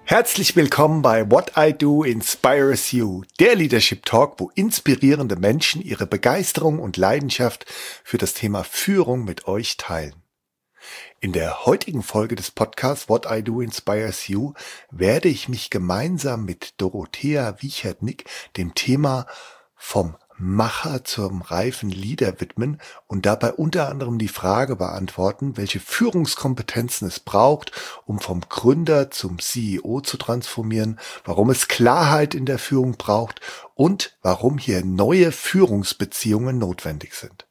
Herzlich willkommen bei What I Do Inspires You, der Leadership Talk, wo inspirierende Menschen ihre Begeisterung und Leidenschaft für das Thema Führung mit euch teilen. In der heutigen Folge des Podcasts What I Do Inspires You werde ich mich gemeinsam mit Dorothea Wiechert-Nick dem Thema vom Macher zum reifen Leader widmen und dabei unter anderem die Frage beantworten, welche Führungskompetenzen es braucht, um vom Gründer zum CEO zu transformieren, warum es Klarheit in der Führung braucht und warum hier neue Führungsbeziehungen notwendig sind.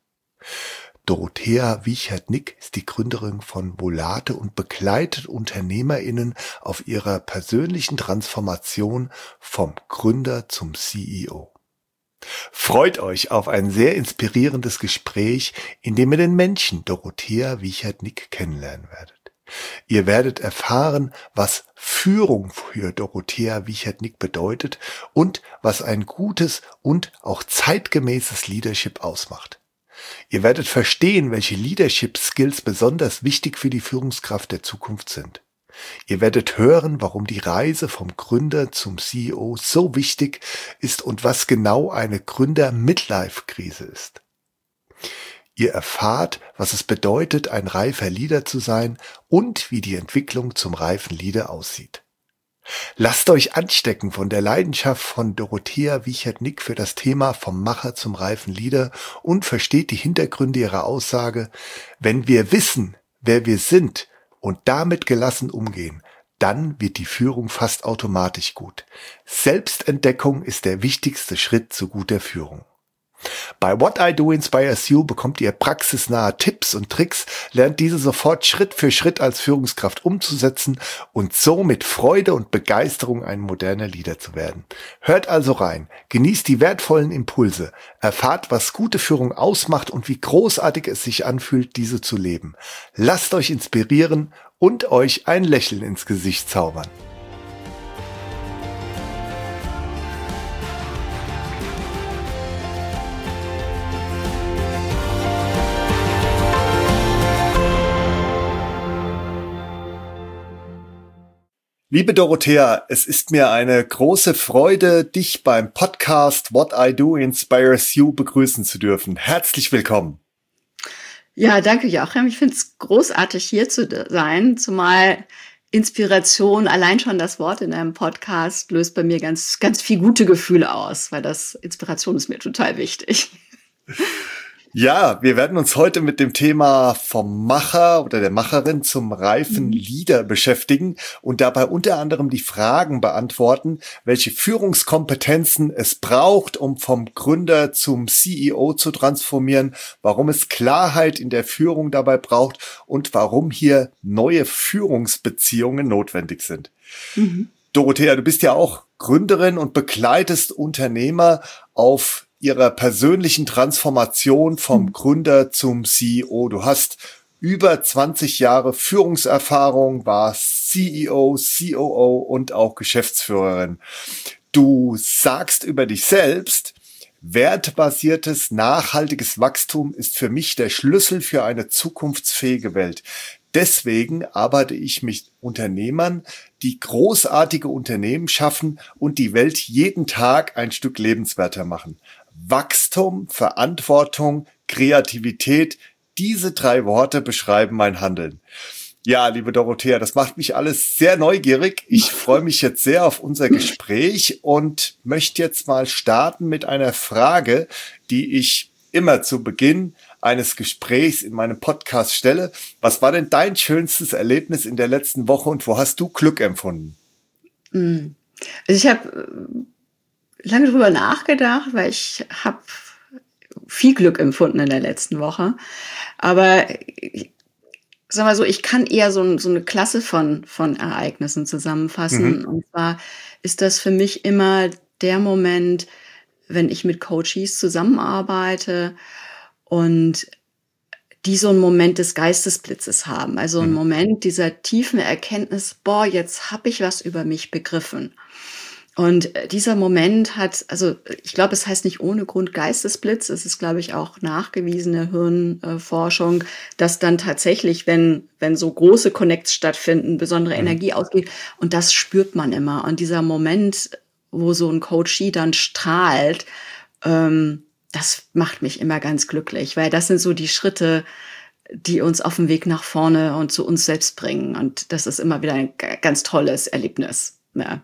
Dorothea Wiechert-Nick ist die Gründerin von Volate und begleitet UnternehmerInnen auf ihrer persönlichen Transformation vom Gründer zum CEO. Freut euch auf ein sehr inspirierendes Gespräch, in dem ihr den Menschen Dorothea Wiechert-Nick kennenlernen werdet. Ihr werdet erfahren, was Führung für Dorothea Wiechert-Nick bedeutet und was ein gutes und auch zeitgemäßes Leadership ausmacht. Ihr werdet verstehen, welche Leadership-Skills besonders wichtig für die Führungskraft der Zukunft sind. Ihr werdet hören, warum die Reise vom Gründer zum CEO so wichtig ist und was genau eine Gründer-Midlife-Krise ist. Ihr erfahrt, was es bedeutet, ein reifer Leader zu sein und wie die Entwicklung zum reifen Leader aussieht. Lasst euch anstecken von der Leidenschaft von Dorothea Wiechert-Nick für das Thema vom Macher zum reifen Leader und versteht die Hintergründe ihrer Aussage: Wenn wir wissen, wer wir sind, und damit gelassen umgehen, dann wird die Führung fast automatisch gut. Selbstentdeckung ist der wichtigste Schritt zu guter Führung. Bei What I Do Inspires You bekommt ihr praxisnahe Tipps und Tricks, lernt diese sofort Schritt für Schritt als Führungskraft umzusetzen und so mit Freude und Begeisterung ein moderner Leader zu werden. Hört also rein, genießt die wertvollen Impulse, erfahrt, was gute Führung ausmacht und wie großartig es sich anfühlt, diese zu leben. Lasst euch inspirieren und euch ein Lächeln ins Gesicht zaubern. Liebe Dorothea, es ist mir eine große Freude, dich beim Podcast What I Do Inspires You begrüßen zu dürfen. Herzlich willkommen. Ja, danke Joachim. Ich finde es großartig, hier zu sein, zumal Inspiration, allein schon das Wort in einem Podcast löst bei mir ganz, ganz viel gute Gefühle aus, weil Inspiration ist mir total wichtig. Ja, wir werden uns heute mit dem Thema vom Macher oder der Macherin zum reifen Leader beschäftigen und dabei unter anderem die Fragen beantworten, welche Führungskompetenzen es braucht, um vom Gründer zum CEO zu transformieren, warum es Klarheit in der Führung dabei braucht und warum hier neue Führungsbeziehungen notwendig sind. Dorothea, du bist ja auch Gründerin und begleitest Unternehmer auf ihrer persönlichen Transformation vom Gründer zum CEO. Du hast über 20 Jahre Führungserfahrung, warst CEO, COO und auch Geschäftsführerin. Du sagst über dich selbst: Wertebasiertes, nachhaltiges Wachstum ist für mich der Schlüssel für eine zukunftsfähige Welt. Deswegen arbeite ich mit Unternehmern, die großartige Unternehmen schaffen und die Welt jeden Tag ein Stück lebenswerter machen. Wachstum, Verantwortung, Kreativität, diese 3 Worte beschreiben mein Handeln. Ja, liebe Dorothea, das macht mich alles sehr neugierig. Ich freue mich jetzt sehr auf unser Gespräch und möchte jetzt mal starten mit einer Frage, die ich immer zu Beginn eines Gesprächs in meinem Podcast stelle. Was war denn dein schönstes Erlebnis in der letzten Woche und wo hast du Glück empfunden? Also ich habe lange drüber nachgedacht, weil ich habe viel Glück empfunden in der letzten Woche. Aber sag mal so, ich kann eher so eine Klasse von Ereignissen zusammenfassen. Und zwar ist das für mich immer der Moment, wenn ich mit Coaches zusammenarbeite und die so einen Moment des Geistesblitzes haben. Also einen Moment dieser tiefen Erkenntnis, boah, jetzt habe ich was über mich begriffen. Und dieser Moment also ich glaube, es heißt nicht ohne Grund Geistesblitz. Es ist, glaube ich, auch nachgewiesene Hirnforschung, dass dann tatsächlich, wenn so große Connects stattfinden, besondere Energie ausgeht. Und das spürt man immer. Und dieser Moment, wo so ein Coachee dann strahlt, das macht mich immer ganz glücklich, weil das sind so die Schritte, die uns auf dem Weg nach vorne und zu uns selbst bringen. Und das ist immer wieder ein ganz tolles Erlebnis. Ja.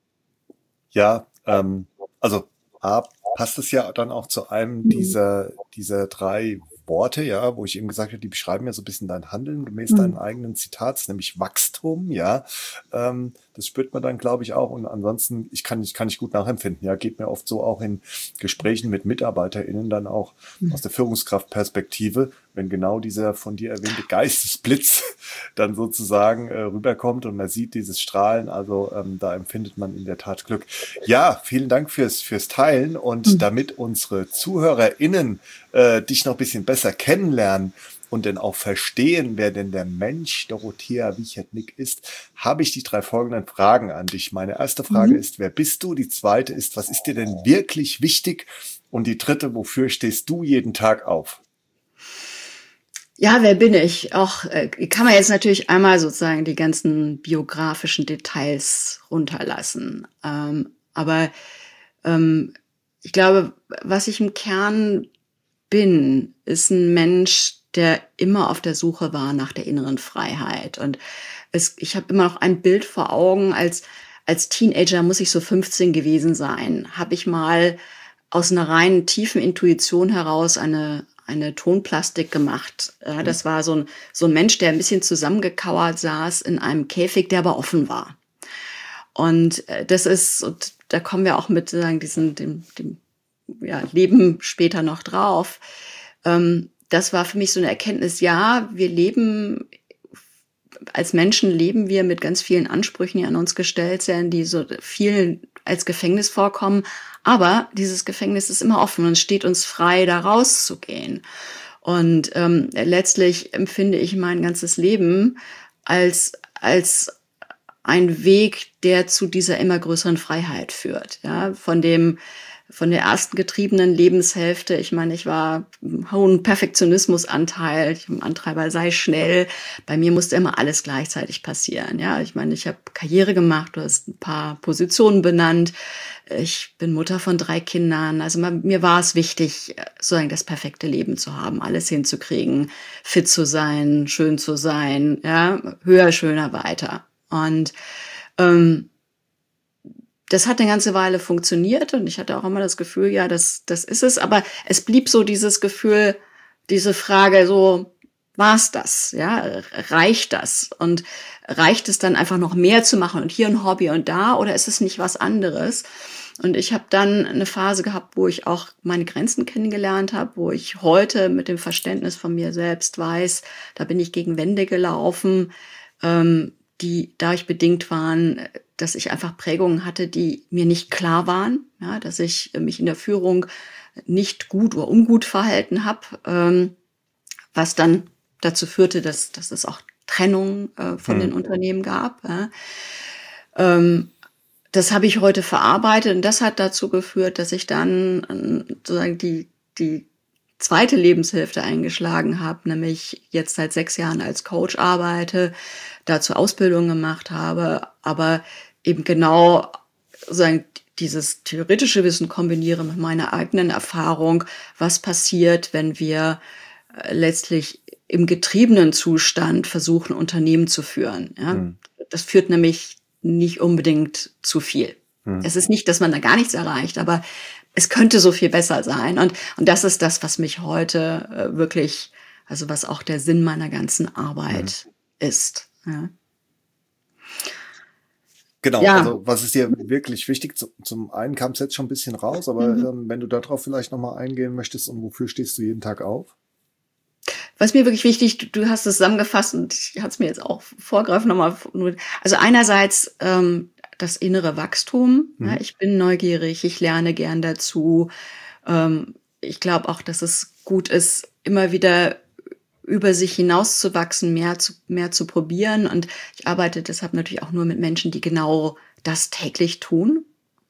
Ja, also A, passt es ja dann auch zu einem dieser drei Worte, ja, wo ich eben gesagt habe, die beschreiben ja so ein bisschen dein Handeln gemäß deinen eigenen Zitats, nämlich Wachstum, ja. Das spürt man dann, glaube ich, auch. Und ansonsten, kann ich gut nachempfinden, ja, geht mir oft so auch in Gesprächen mit MitarbeiterInnen dann auch aus der Führungskraftperspektive, wenn genau dieser von dir erwähnte Geistesblitz dann sozusagen rüberkommt und man sieht dieses Strahlen, also da empfindet man in der Tat Glück. Ja, vielen Dank fürs Teilen, und damit unsere ZuhörerInnen dich noch ein bisschen besser kennenlernen und dann auch verstehen, wer denn der Mensch Dorothea Wiechert-Nick ist, habe ich die 3 folgenden Fragen an dich. Meine erste Frage ist, wer bist du? Die zweite ist, was ist dir denn wirklich wichtig? Und die dritte, wofür stehst du jeden Tag auf? Ja, wer bin ich? Auch kann man jetzt natürlich einmal sozusagen die ganzen biografischen Details runterlassen. Aber ich glaube, was ich im Kern bin, ist ein Mensch, der immer auf der Suche war nach der inneren Freiheit. Und ich habe immer noch ein Bild vor Augen, als Teenager muss ich so 15 gewesen sein, habe ich mal aus einer reinen tiefen Intuition heraus eine Tonplastik gemacht. Das war so ein Mensch, der ein bisschen zusammengekauert saß in einem Käfig, der aber offen war. Und da kommen wir auch mit sagen, dem Leben später noch drauf. Das war für mich so eine Erkenntnis, ja, als Menschen leben wir mit ganz vielen Ansprüchen, die an uns gestellt sind, die so vielen als Gefängnis vorkommen. Aber dieses Gefängnis ist immer offen und es steht uns frei, da rauszugehen. Und letztlich empfinde ich mein ganzes Leben als ein Weg, der zu dieser immer größeren Freiheit führt. Ja, von der ersten getriebenen Lebenshälfte. Ich meine, ich war hohen Perfektionismusanteil. Ich habe einen Antreiber, sei schnell. Bei mir musste immer alles gleichzeitig passieren. Ja, ich meine, ich habe Karriere gemacht. Du hast ein paar Positionen benannt. Ich bin Mutter von 3 Kindern. Also mir war es wichtig, sozusagen das perfekte Leben zu haben, alles hinzukriegen, fit zu sein, schön zu sein, ja, höher, schöner, weiter. Und das hat eine ganze Weile funktioniert und ich hatte auch immer das Gefühl, ja, das ist es. Aber es blieb so dieses Gefühl, diese Frage so, war's das? Ja, reicht das? Und reicht es dann einfach noch mehr zu machen und hier ein Hobby und da, oder ist es nicht was anderes? Und ich habe dann eine Phase gehabt, wo ich auch meine Grenzen kennengelernt habe, wo ich heute mit dem Verständnis von mir selbst weiß, da bin ich gegen Wände gelaufen, die dadurch bedingt waren, dass ich einfach Prägungen hatte, die mir nicht klar waren, ja, dass ich mich in der Führung nicht gut oder ungut verhalten habe, was dann dazu führte, dass es auch Trennung von den Unternehmen gab. Ja. Das habe ich heute verarbeitet und das hat dazu geführt, dass ich dann sozusagen die zweite Lebenshälfte eingeschlagen habe, nämlich jetzt seit 6 Jahren als Coach arbeite, dazu Ausbildung gemacht habe, aber eben genau sozusagen dieses theoretische Wissen kombiniere mit meiner eigenen Erfahrung, was passiert, wenn wir letztlich im getriebenen Zustand versuchen, Unternehmen zu führen. Ja? Das führt nämlich nicht unbedingt zu viel. Es ist nicht, dass man da gar nichts erreicht, aber es könnte so viel besser sein. Und das ist das, was mich heute wirklich, also was auch der Sinn meiner ganzen Arbeit ist. Ja. Genau, Ja. also was ist dir wirklich wichtig? Zum einen kam es jetzt schon ein bisschen raus, aber wenn du darauf vielleicht nochmal eingehen möchtest, und wofür stehst du jeden Tag auf? Was mir wirklich wichtig, du hast es zusammengefasst und ich hatte es mir jetzt auch vorgreifen nochmal. Also einerseits das innere Wachstum. Ja, ich bin neugierig, ich lerne gern dazu. Ich glaube auch, dass es gut ist, immer wieder über sich hinauszuwachsen, mehr zu probieren. Und ich arbeite deshalb natürlich auch nur mit Menschen, die genau das täglich tun.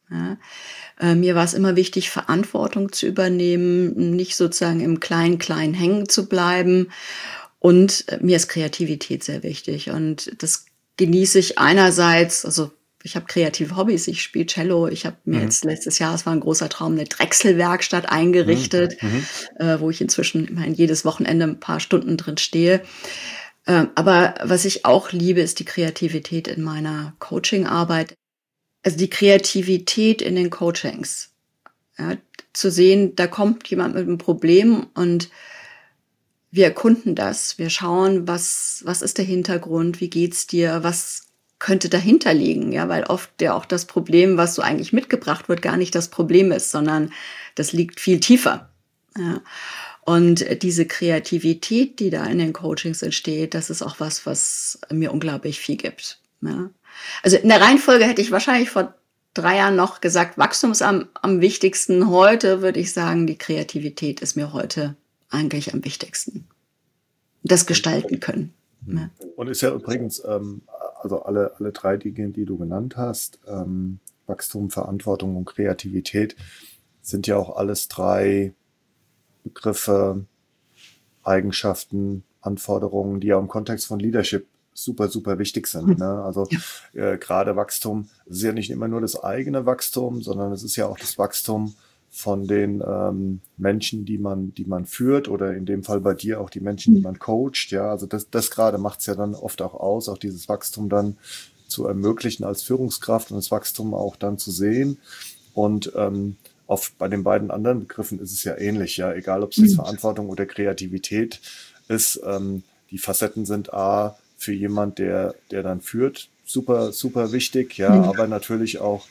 Ja. Mir war es immer wichtig, Verantwortung zu übernehmen, nicht sozusagen im Klein-Klein hängen zu bleiben. Und mir ist Kreativität sehr wichtig. Und das genieße ich einerseits, also ich habe kreative Hobbys, ich spiele Cello, ich habe mir jetzt letztes Jahr, es war ein großer Traum, eine Drechselwerkstatt eingerichtet, wo ich inzwischen immerhin jedes Wochenende ein paar Stunden drin stehe. Aber was ich auch liebe, ist die Kreativität in meiner Coaching-Arbeit. Also die Kreativität in den Coachings. Ja, zu sehen, da kommt jemand mit einem Problem und wir erkunden das. Wir schauen, was ist der Hintergrund? Wie geht's dir? Was könnte dahinter liegen? Ja, weil oft ja auch das Problem, was so eigentlich mitgebracht wird, gar nicht das Problem ist, sondern das liegt viel tiefer. Ja. Und diese Kreativität, die da in den Coachings entsteht, das ist auch was mir unglaublich viel gibt. Ja. Also in der Reihenfolge hätte ich wahrscheinlich vor 3 Jahren noch gesagt, Wachstum ist am wichtigsten. Heute würde ich sagen, die Kreativität ist mir heute eigentlich am wichtigsten. Das gestalten können. Ja. Und ist ja übrigens, also alle 3 Dinge, die du genannt hast, Wachstum, Verantwortung und Kreativität, sind ja auch alles 3 Begriffe, Eigenschaften, Anforderungen, die ja im Kontext von Leadership super, super wichtig sind. Ne? Also gerade Wachstum, es ist ja nicht immer nur das eigene Wachstum, sondern es ist ja auch das Wachstum von den Menschen, die man führt, oder in dem Fall bei dir auch die Menschen, die man coacht. Ja, also das gerade macht es ja dann oft auch aus, auch dieses Wachstum dann zu ermöglichen als Führungskraft und das Wachstum auch dann zu sehen. Und bei den beiden anderen Begriffen ist es ja ähnlich, ja, egal ob es jetzt Verantwortung oder Kreativität ist. Die Facetten sind für jemand, der dann führt, super, super wichtig, ja, aber natürlich auch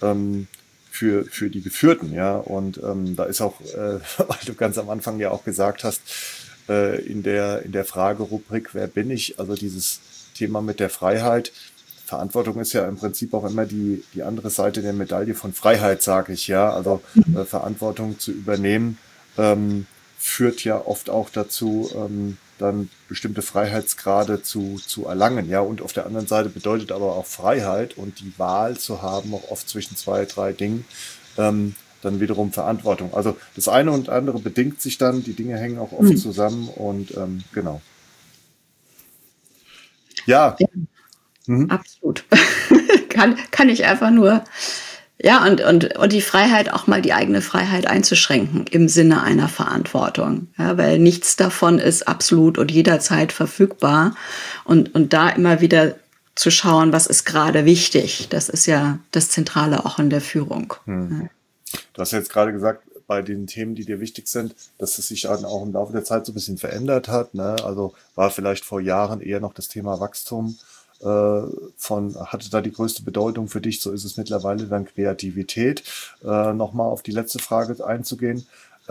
für die Geführten, ja. Und da ist auch, weil du ganz am Anfang ja auch gesagt hast, in der Fragerubrik, wer bin ich? Also dieses Thema mit der Freiheit. Verantwortung ist ja im Prinzip auch immer die andere Seite der Medaille von Freiheit, sage ich, ja. Also Verantwortung zu übernehmen führt ja oft auch dazu, dann bestimmte Freiheitsgrade zu erlangen, ja. Und auf der anderen Seite bedeutet aber auch Freiheit und die Wahl zu haben, auch oft zwischen 2, 3 Dingen, dann wiederum Verantwortung. Also das eine und andere bedingt sich dann, die Dinge hängen auch oft zusammen und genau. Ja. Absolut. kann ich einfach nur, ja, und die Freiheit, auch mal die eigene Freiheit einzuschränken im Sinne einer Verantwortung. Ja, weil nichts davon ist absolut und jederzeit verfügbar. Und da immer wieder zu schauen, was ist gerade wichtig. Das ist ja das Zentrale auch in der Führung. Ja. Du hast jetzt gerade gesagt, bei den Themen, die dir wichtig sind, dass es sich dann auch im Laufe der Zeit so ein bisschen verändert hat. Ne? Also war vielleicht vor Jahren eher noch das Thema Wachstum hatte da die größte Bedeutung für dich, so ist es mittlerweile dann Kreativität. Nochmal auf die letzte Frage einzugehen.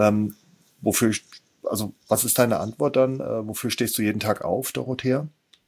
Was ist deine Antwort dann? Wofür stehst du jeden Tag auf, Dorothea?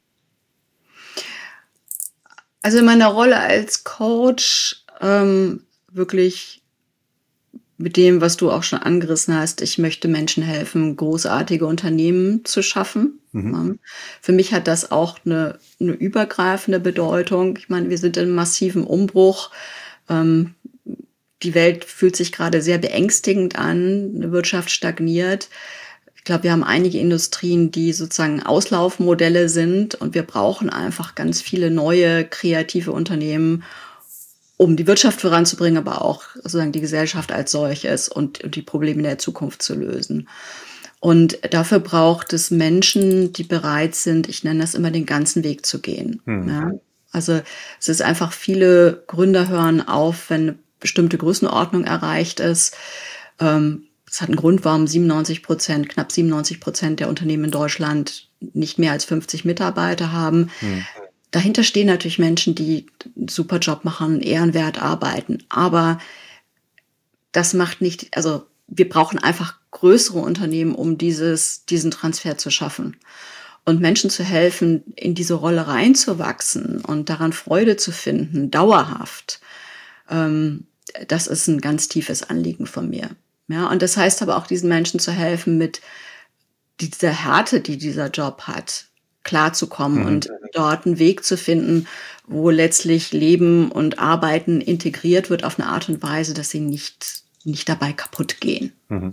Also in meiner Rolle als Coach wirklich mit dem, was du auch schon angerissen hast, ich möchte Menschen helfen, großartige Unternehmen zu schaffen. Für mich hat das auch eine übergreifende Bedeutung. Ich meine, wir sind in einem massiven Umbruch. Die Welt fühlt sich gerade sehr beängstigend an. Eine Wirtschaft stagniert. Ich glaube, wir haben einige Industrien, die sozusagen Auslaufmodelle sind und wir brauchen einfach ganz viele neue, kreative Unternehmen, um die Wirtschaft voranzubringen, aber auch sozusagen die Gesellschaft als solches und die Probleme der Zukunft zu lösen. Und dafür braucht es Menschen, die bereit sind, ich nenne das immer, den ganzen Weg zu gehen. Ja? Also es ist einfach, viele Gründer hören auf, wenn eine bestimmte Größenordnung erreicht ist. Es hat einen Grund, warum knapp 97% der Unternehmen in Deutschland nicht mehr als 50 Mitarbeiter haben. Dahinter stehen natürlich Menschen, die einen super Job machen, ehrenwert arbeiten. Aber das macht nicht, also wir brauchen einfach größere Unternehmen, um diesen Transfer zu schaffen. Und Menschen zu helfen, in diese Rolle reinzuwachsen und daran Freude zu finden, dauerhaft, das ist ein ganz tiefes Anliegen von mir. Ja, und das heißt aber auch, diesen Menschen zu helfen, mit dieser Härte, die dieser Job hat, klarzukommen und dort einen Weg zu finden, wo letztlich Leben und Arbeiten integriert wird auf eine Art und Weise, dass sie nicht dabei kaputt gehen.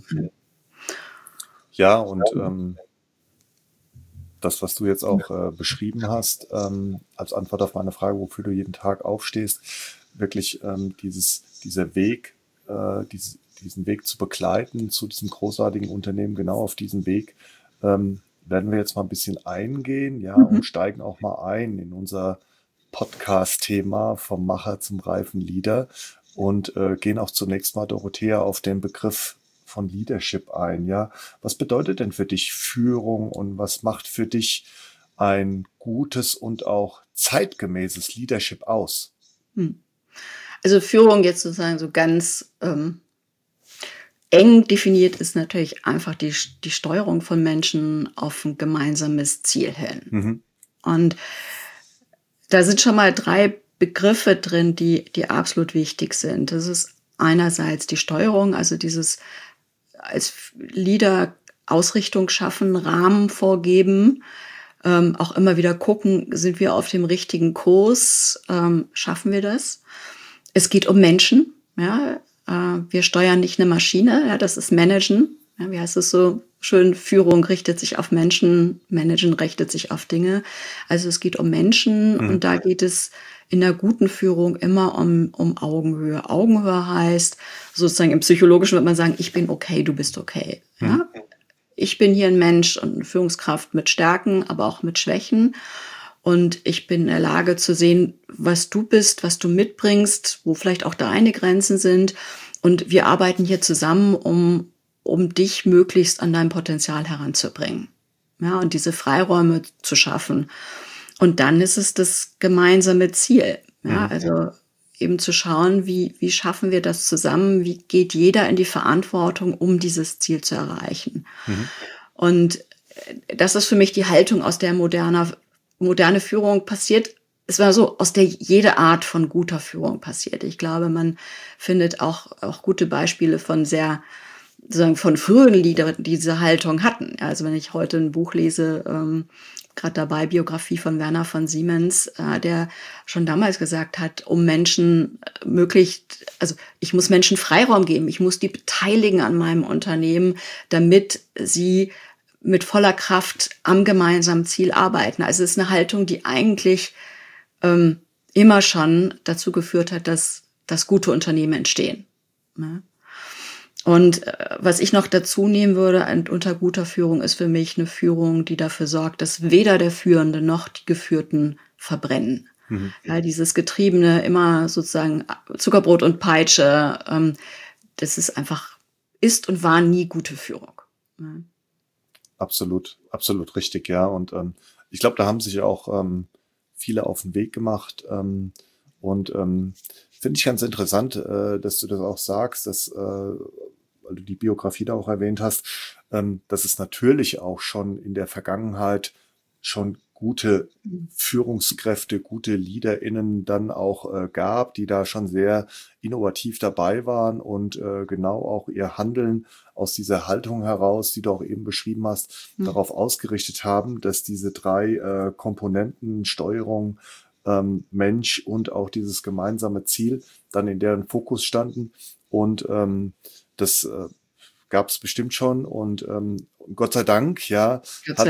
Ja, und das, was du jetzt auch beschrieben hast, als Antwort auf meine Frage, wofür du jeden Tag aufstehst, wirklich dieser Weg, diesen Weg zu begleiten zu diesem großartigen Unternehmen, genau auf diesen Weg, werden wir jetzt mal ein bisschen eingehen, ja, und steigen auch mal ein in unser Podcast-Thema vom Macher zum reifen Leader und gehen auch zunächst mal, Dorothea, auf den Begriff von Leadership ein. Ja, was bedeutet denn für dich Führung und was macht für dich ein gutes und auch zeitgemäßes Leadership aus? Also Führung jetzt sozusagen so ganz eng definiert ist natürlich einfach die Steuerung von Menschen auf ein gemeinsames Ziel hin. Und da sind schon mal 3 Begriffe drin, die absolut wichtig sind. Das ist einerseits die Steuerung, also dieses als Leader Ausrichtung schaffen, Rahmen vorgeben, auch immer wieder gucken, sind wir auf dem richtigen Kurs, schaffen wir das? Es geht um Menschen, ja, wir steuern nicht eine Maschine, ja, das ist Managen. Ja, wie heißt es so schön? Führung richtet sich auf Menschen, Managen richtet sich auf Dinge. Also es geht um Menschen und da geht es in der guten Führung immer um Augenhöhe. Augenhöhe heißt, sozusagen im Psychologischen würde man sagen, ich bin okay, du bist okay. Ja? Ich bin hier ein Mensch und eine Führungskraft mit Stärken, aber auch mit Schwächen. Und ich bin in der Lage zu sehen, was du bist, was du mitbringst, wo vielleicht auch deine Grenzen sind. Und wir arbeiten hier zusammen, um dich möglichst an dein Potenzial heranzubringen. Ja, und diese Freiräume zu schaffen. Und dann ist es das gemeinsame Ziel. Ja, also eben zu schauen, wie schaffen wir das zusammen? Wie geht jeder in die Verantwortung, um dieses Ziel zu erreichen? Und das ist für mich die Haltung, aus der moderne Führung passiert. Es war so, aus der jede Art von guter Führung passiert. Ich glaube, man findet auch gute Beispiele von sozusagen von früheren Liedern, die diese Haltung hatten. Also wenn ich heute ein Buch lese, gerade dabei Biografie von Werner von Siemens, der schon damals gesagt hat, um Menschen also ich muss Menschen Freiraum geben, ich muss die beteiligen an meinem Unternehmen, damit sie mit voller Kraft am gemeinsamen Ziel arbeiten. Also es ist eine Haltung, die eigentlich immer schon dazu geführt hat, dass gute Unternehmen entstehen. Ne? Und was ich noch dazu nehmen würde unter guter Führung ist für mich eine Führung, die dafür sorgt, dass weder der Führende noch die Geführten verbrennen. Ja, dieses Getriebene, immer sozusagen Zuckerbrot und Peitsche, das ist und war nie gute Führung. Ne? Absolut, absolut richtig, ja. Und ich glaube, da haben sich auch viele auf den Weg gemacht. Und finde ich ganz interessant, dass du das auch sagst, weil du die Biografie da auch erwähnt hast, dass es natürlich auch schon in der Vergangenheit schon gute Führungskräfte, gute LeaderInnen dann auch gab, die da schon sehr innovativ dabei waren und genau auch ihr Handeln aus dieser Haltung heraus, die du auch eben beschrieben hast, darauf ausgerichtet haben, dass diese 3 Komponenten, Steuerung, Mensch und auch dieses gemeinsame Ziel dann in deren Fokus standen. Und das gab es bestimmt schon und Gott sei Dank, ja,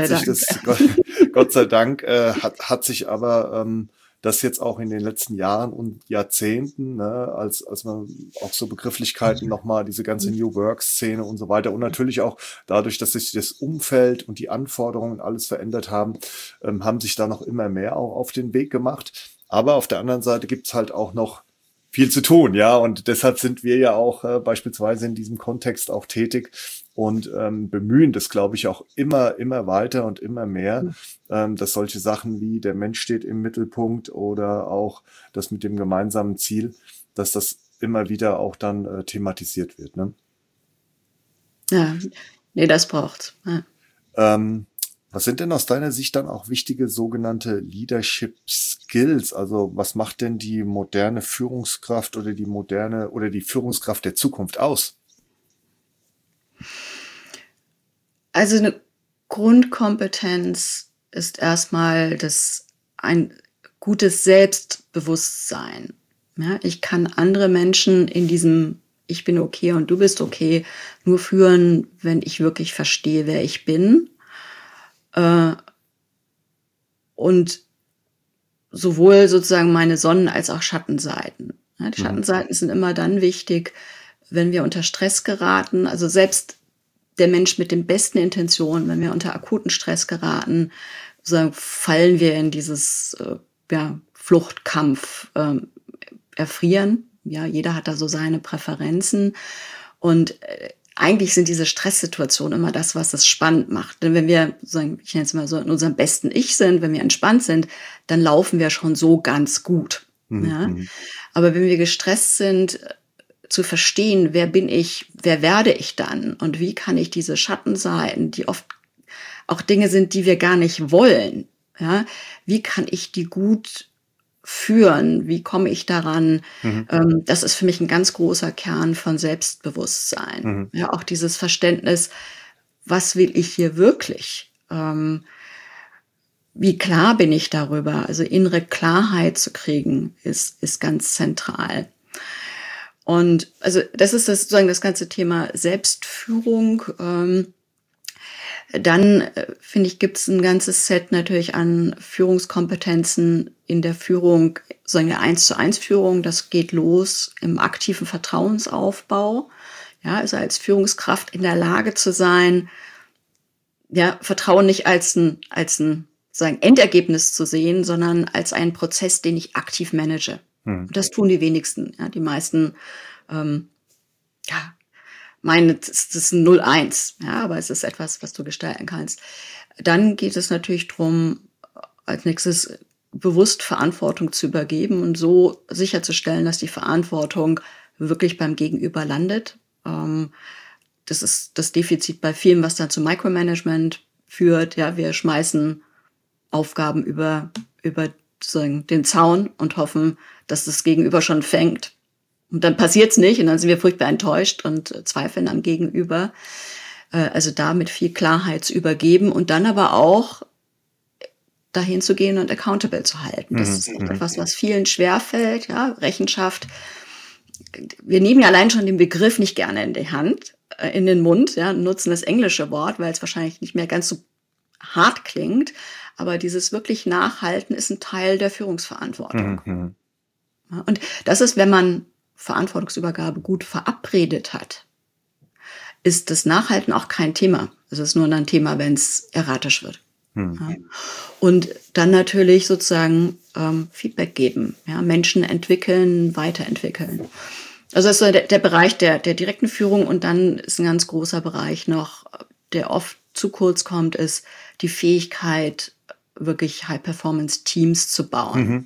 Gott sei Dank hat sich aber das jetzt auch in den letzten Jahren und Jahrzehnten, ne, als man auch so Begrifflichkeiten nochmal, diese ganze New Work-Szene und so weiter und natürlich auch dadurch, dass sich das Umfeld und die Anforderungen alles verändert haben, haben sich da noch immer mehr auch auf den Weg gemacht. Aber auf der anderen Seite gibt's halt auch noch viel zu tun, ja, und deshalb sind wir ja auch beispielsweise in diesem Kontext auch tätig und bemühen das, glaube ich, auch immer weiter und immer mehr, dass solche Sachen wie der Mensch steht im Mittelpunkt oder auch das mit dem gemeinsamen Ziel, dass das immer wieder auch dann thematisiert wird, ne? Ja, nee, das braucht's. Ja. Was sind denn aus deiner Sicht dann auch wichtige sogenannte Leadership Skills? Also was macht denn die moderne Führungskraft oder die Führungskraft der Zukunft aus? Also eine Grundkompetenz ist erstmal ein gutes Selbstbewusstsein. Ja, ich kann andere Menschen in diesem Ich bin okay und du bist okay nur führen, wenn ich wirklich verstehe, wer ich bin. Und sowohl sozusagen meine Sonnen- als auch Schattenseiten. Ja, die Schattenseiten sind immer dann wichtig, wenn wir unter Stress geraten. Also selbst der Mensch mit den besten Intentionen, wenn wir unter akuten Stress geraten, sozusagen fallen wir in dieses Fluchtkampf, erfrieren. Ja, jeder hat da so seine Präferenzen. Und eigentlich sind diese Stresssituationen immer das, was es spannend macht. Denn wenn wir, sagen, ich nenne es mal so, in unserem besten Ich sind, wenn wir entspannt sind, dann laufen wir schon so ganz gut. Ja? Aber wenn wir gestresst sind, zu verstehen, wer bin ich, wer werde ich dann und wie kann ich diese Schattenseiten, die oft auch Dinge sind, die wir gar nicht wollen, ja, wie kann ich die gut führen? Wie komme ich daran? Das ist für mich ein ganz großer Kern von Selbstbewusstsein. Ja, auch dieses Verständnis, was will ich hier wirklich? Wie klar bin ich darüber? Also innere Klarheit zu kriegen, ist ganz zentral. Und also das ist sozusagen das ganze Thema Selbstführung. Dann, finde ich, gibt es ein ganzes Set natürlich an Führungskompetenzen in der Führung, so eine 1:1 Führung. Das geht los im aktiven Vertrauensaufbau. Ja, also als Führungskraft in der Lage zu sein, ja, Vertrauen nicht als ein sagen Endergebnis zu sehen, sondern als einen Prozess, den ich aktiv manage. Und das tun die wenigsten. Ja, die meisten, ja, meine, das ist ein 0-1, ja, aber es ist etwas, was du gestalten kannst. Dann geht es natürlich darum, als nächstes bewusst Verantwortung zu übergeben und so sicherzustellen, dass die Verantwortung wirklich beim Gegenüber landet. Das ist das Defizit bei vielen, was dann zu Micromanagement führt. Ja, wir schmeißen Aufgaben über sozusagen den Zaun und hoffen, dass das Gegenüber schon fängt. Und dann passiert's nicht und dann sind wir furchtbar enttäuscht und zweifeln am Gegenüber. Also da mit viel Klarheit zu übergeben und dann aber auch dahin zu gehen und accountable zu halten. Das ist etwas, was vielen schwerfällt, ja, Rechenschaft. Wir nehmen ja allein schon den Begriff nicht gerne in die Hand, in den Mund, ja, nutzen das englische Wort, weil es wahrscheinlich nicht mehr ganz so hart klingt. Aber dieses wirklich Nachhalten ist ein Teil der Führungsverantwortung. Ja, und das ist, wenn man Verantwortungsübergabe gut verabredet hat, ist das Nachhalten auch kein Thema. Es ist nur ein Thema, wenn es erratisch wird. Ja. Und dann natürlich sozusagen Feedback geben, ja, Menschen entwickeln, weiterentwickeln. Also das ist so der Bereich der direkten Führung und dann ist ein ganz großer Bereich noch, der oft zu kurz kommt, ist die Fähigkeit, wirklich High-Performance-Teams zu bauen.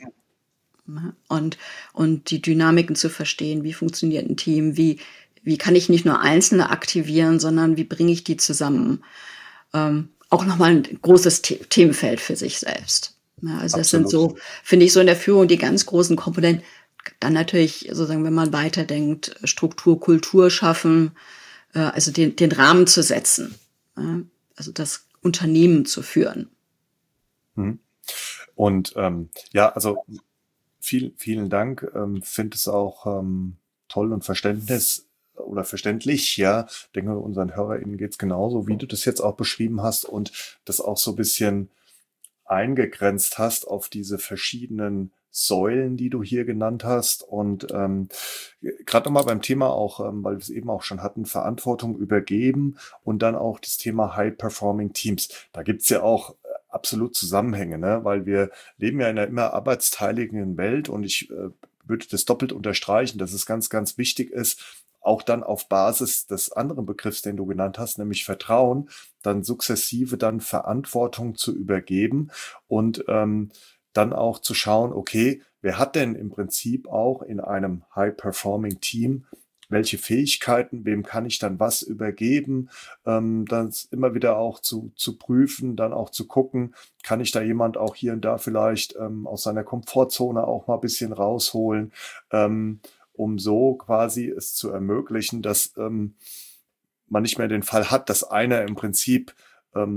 Und die Dynamiken zu verstehen, wie funktioniert ein Team, wie kann ich nicht nur Einzelne aktivieren, sondern wie bringe ich die zusammen. Auch nochmal ein großes Themenfeld für sich selbst. Ja, also das sind so, finde ich, so in der Führung die ganz großen Komponenten. Dann natürlich, sozusagen, wenn man weiterdenkt, Struktur, Kultur schaffen, also den Rahmen zu setzen, also das Unternehmen zu führen. Und ja, also vielen Dank. Finde es auch toll und verständlich, ja. Denke, unseren HörerInnen geht's genauso, wie du das jetzt auch beschrieben hast und das auch so ein bisschen eingegrenzt hast auf diese verschiedenen Säulen, die du hier genannt hast. Und gerade nochmal beim Thema auch, weil wir es eben auch schon hatten, Verantwortung übergeben und dann auch das Thema High-Performing Teams. Da gibt's ja auch absolut Zusammenhänge, ne? Weil wir leben ja in einer immer arbeitsteiligen Welt und ich würde das doppelt unterstreichen, dass es ganz, ganz wichtig ist, auch dann auf Basis des anderen Begriffs, den du genannt hast, nämlich Vertrauen, dann sukzessive dann Verantwortung zu übergeben und dann auch zu schauen, okay, wer hat denn im Prinzip auch in einem High-Performing-Team welche Fähigkeiten, wem kann ich dann was übergeben, dann immer wieder auch zu prüfen, dann auch zu gucken, kann ich da jemand auch hier und da vielleicht aus seiner Komfortzone auch mal ein bisschen rausholen, um so quasi es zu ermöglichen, dass man nicht mehr den Fall hat, dass einer im Prinzip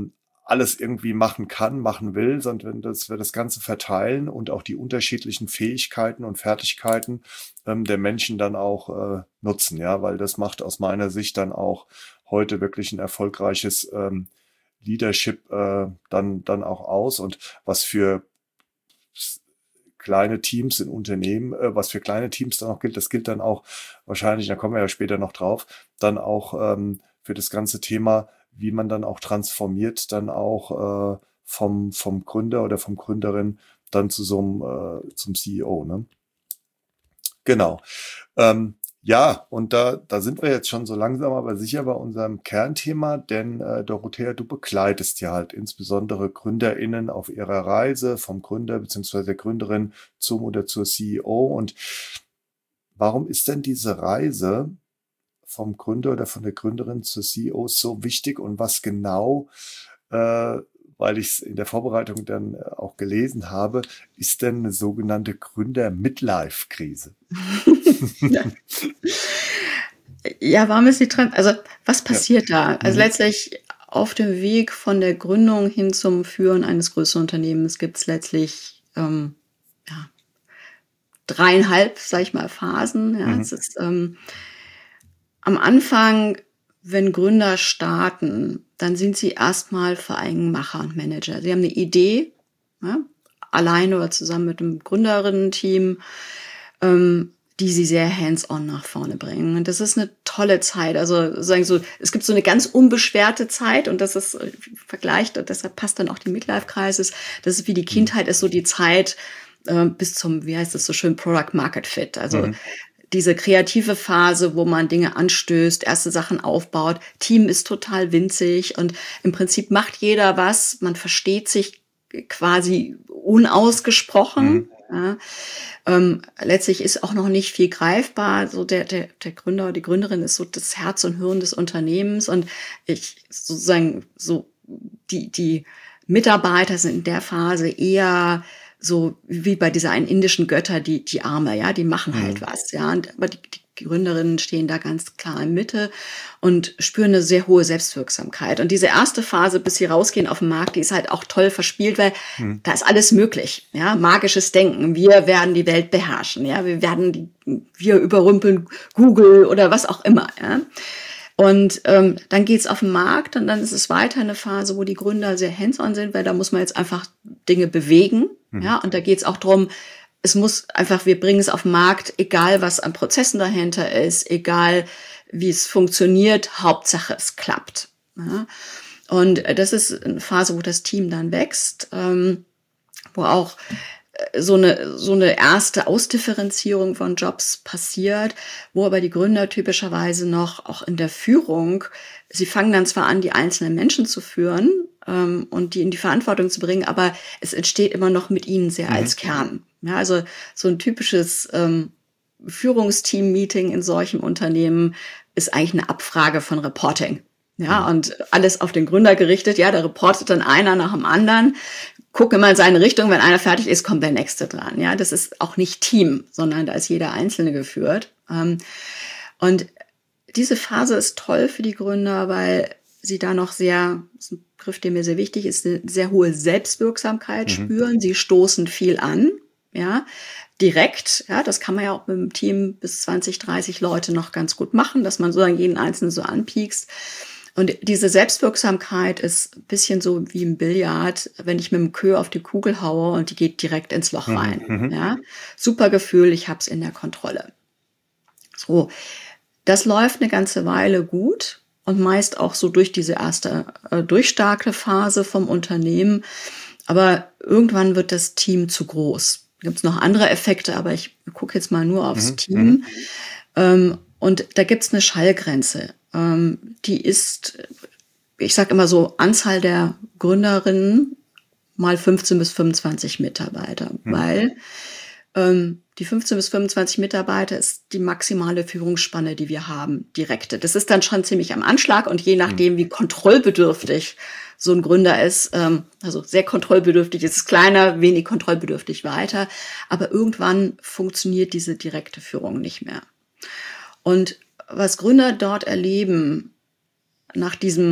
alles irgendwie machen kann, machen will, sondern dass wir das Ganze verteilen und auch die unterschiedlichen Fähigkeiten und Fertigkeiten der Menschen dann auch nutzen, ja, weil das macht aus meiner Sicht dann auch heute wirklich ein erfolgreiches Leadership dann auch aus und was für kleine Teams in Unternehmen, was für kleine Teams dann auch gilt, das gilt dann auch wahrscheinlich, da kommen wir ja später noch drauf, dann auch für das ganze Thema, wie man dann auch transformiert, dann auch vom Gründer oder vom Gründerin dann zum CEO, ne? Genau. Ja, und da sind wir jetzt schon so langsam aber sicher bei unserem Kernthema, denn Dorothea, du begleitest ja halt insbesondere GründerInnen auf ihrer Reise vom Gründer bzw. der Gründerin zum oder zur CEO. Und warum ist denn diese Reise vom Gründer oder von der Gründerin zur CEO so wichtig und was genau, weil ich es in der Vorbereitung dann auch gelesen habe, ist denn eine sogenannte Gründer-Midlife-Krise? Ja. Ja, warum ist die dran? Also, was Ja. passiert da? Also Mhm. letztlich auf dem Weg von der Gründung hin zum Führen eines größeren Unternehmens gibt es letztlich ja, 3,5, sag ich mal, Phasen. Ja, es Mhm. ist am Anfang, wenn Gründer starten, dann sind sie erstmal vor allem Macher und Manager. Sie haben eine Idee, ja, alleine oder zusammen mit einem Gründerinnen-Team, die sie sehr hands-on nach vorne bringen. Und das ist eine tolle Zeit. Also sagen so, es gibt so eine ganz unbeschwerte Zeit und das ist vergleicht und deshalb passt dann auch die Midlife-Crisis. Das ist wie die Mhm. Kindheit, ist so die Zeit bis zum, wie heißt das so schön, Product Market Fit. Also Mhm. diese kreative Phase, wo man Dinge anstößt, erste Sachen aufbaut. Team ist total winzig und im Prinzip macht jeder was. Man versteht sich quasi unausgesprochen. Mhm. Ja. Letztlich ist auch noch nicht viel greifbar. So der Gründer oder die Gründerin ist so das Herz und Hirn des Unternehmens und ich sozusagen so die Mitarbeiter sind in der Phase eher so wie bei dieser einen indischen Götter, die Arme, ja, die machen halt Mhm. was, ja. Aber die Gründerinnen stehen da ganz klar in Mitte und spüren eine sehr hohe Selbstwirksamkeit. Und diese erste Phase, bis sie rausgehen auf den Markt, die ist halt auch toll verspielt, weil Mhm. da ist alles möglich, ja. Magisches Denken. Wir werden die Welt beherrschen, ja. Wir überrumpeln Google oder was auch immer, ja. Und dann geht's auf den Markt und dann ist es weiter eine Phase, wo die Gründer sehr hands-on sind, weil da muss man jetzt einfach Dinge bewegen. Mhm. Ja, und da geht's auch drum, es muss einfach, wir bringen es auf den Markt, egal was an Prozessen dahinter ist, egal wie es funktioniert, Hauptsache es klappt. Ja. Und das ist eine Phase, wo das Team dann wächst, wo auch so eine erste Ausdifferenzierung von Jobs passiert, wo aber die Gründer typischerweise noch auch in der Führung, sie fangen dann zwar an, die einzelnen Menschen zu führen und die in die Verantwortung zu bringen, aber es entsteht immer noch mit ihnen sehr Mhm. als Kern. Ja, also so ein typisches Führungsteam-Meeting in solchen Unternehmen ist eigentlich eine Abfrage von Reporting. Ja, Mhm. und alles auf den Gründer gerichtet. Ja, da reportet dann einer nach dem anderen, guckt immer in seine Richtung. Wenn einer fertig ist, kommt der Nächste dran. Ja, das ist auch nicht Team, sondern da ist jeder Einzelne geführt. Und diese Phase ist toll für die Gründer, weil sie da noch sehr, das ist ein Begriff, der mir sehr wichtig ist, eine sehr hohe Selbstwirksamkeit Mhm. spüren. Sie stoßen viel an, ja, direkt. Ja, das kann man ja auch mit einem Team bis 20, 30 Leute noch ganz gut machen, dass man sozusagen jeden Einzelnen so anpiekst. Und diese Selbstwirksamkeit ist ein bisschen so wie im Billard, wenn ich mit dem Queue auf die Kugel haue und die geht direkt ins Loch Mhm. rein. Mhm. Ja, super Gefühl, ich habe es in der Kontrolle. So, das läuft eine ganze Weile gut und meist auch so durch diese erste durchstarke Phase vom Unternehmen. Aber irgendwann wird das Team zu groß. Da gibt es noch andere Effekte, aber ich gucke jetzt mal nur aufs Mhm. Mhm. Team. Und da gibt es eine Schallgrenze. Die ist, ich sage immer so, Anzahl der Gründerinnen mal 15 bis 25 Mitarbeiter, Mhm. weil die 15 bis 25 Mitarbeiter ist die maximale Führungsspanne, die wir haben, direkte. Das ist dann schon ziemlich am Anschlag und je Mhm. nachdem, wie kontrollbedürftig so ein Gründer ist, also sehr kontrollbedürftig ist es kleiner, wenig kontrollbedürftig weiter, aber irgendwann funktioniert diese direkte Führung nicht mehr. Und was Gründer dort erleben, nach diesem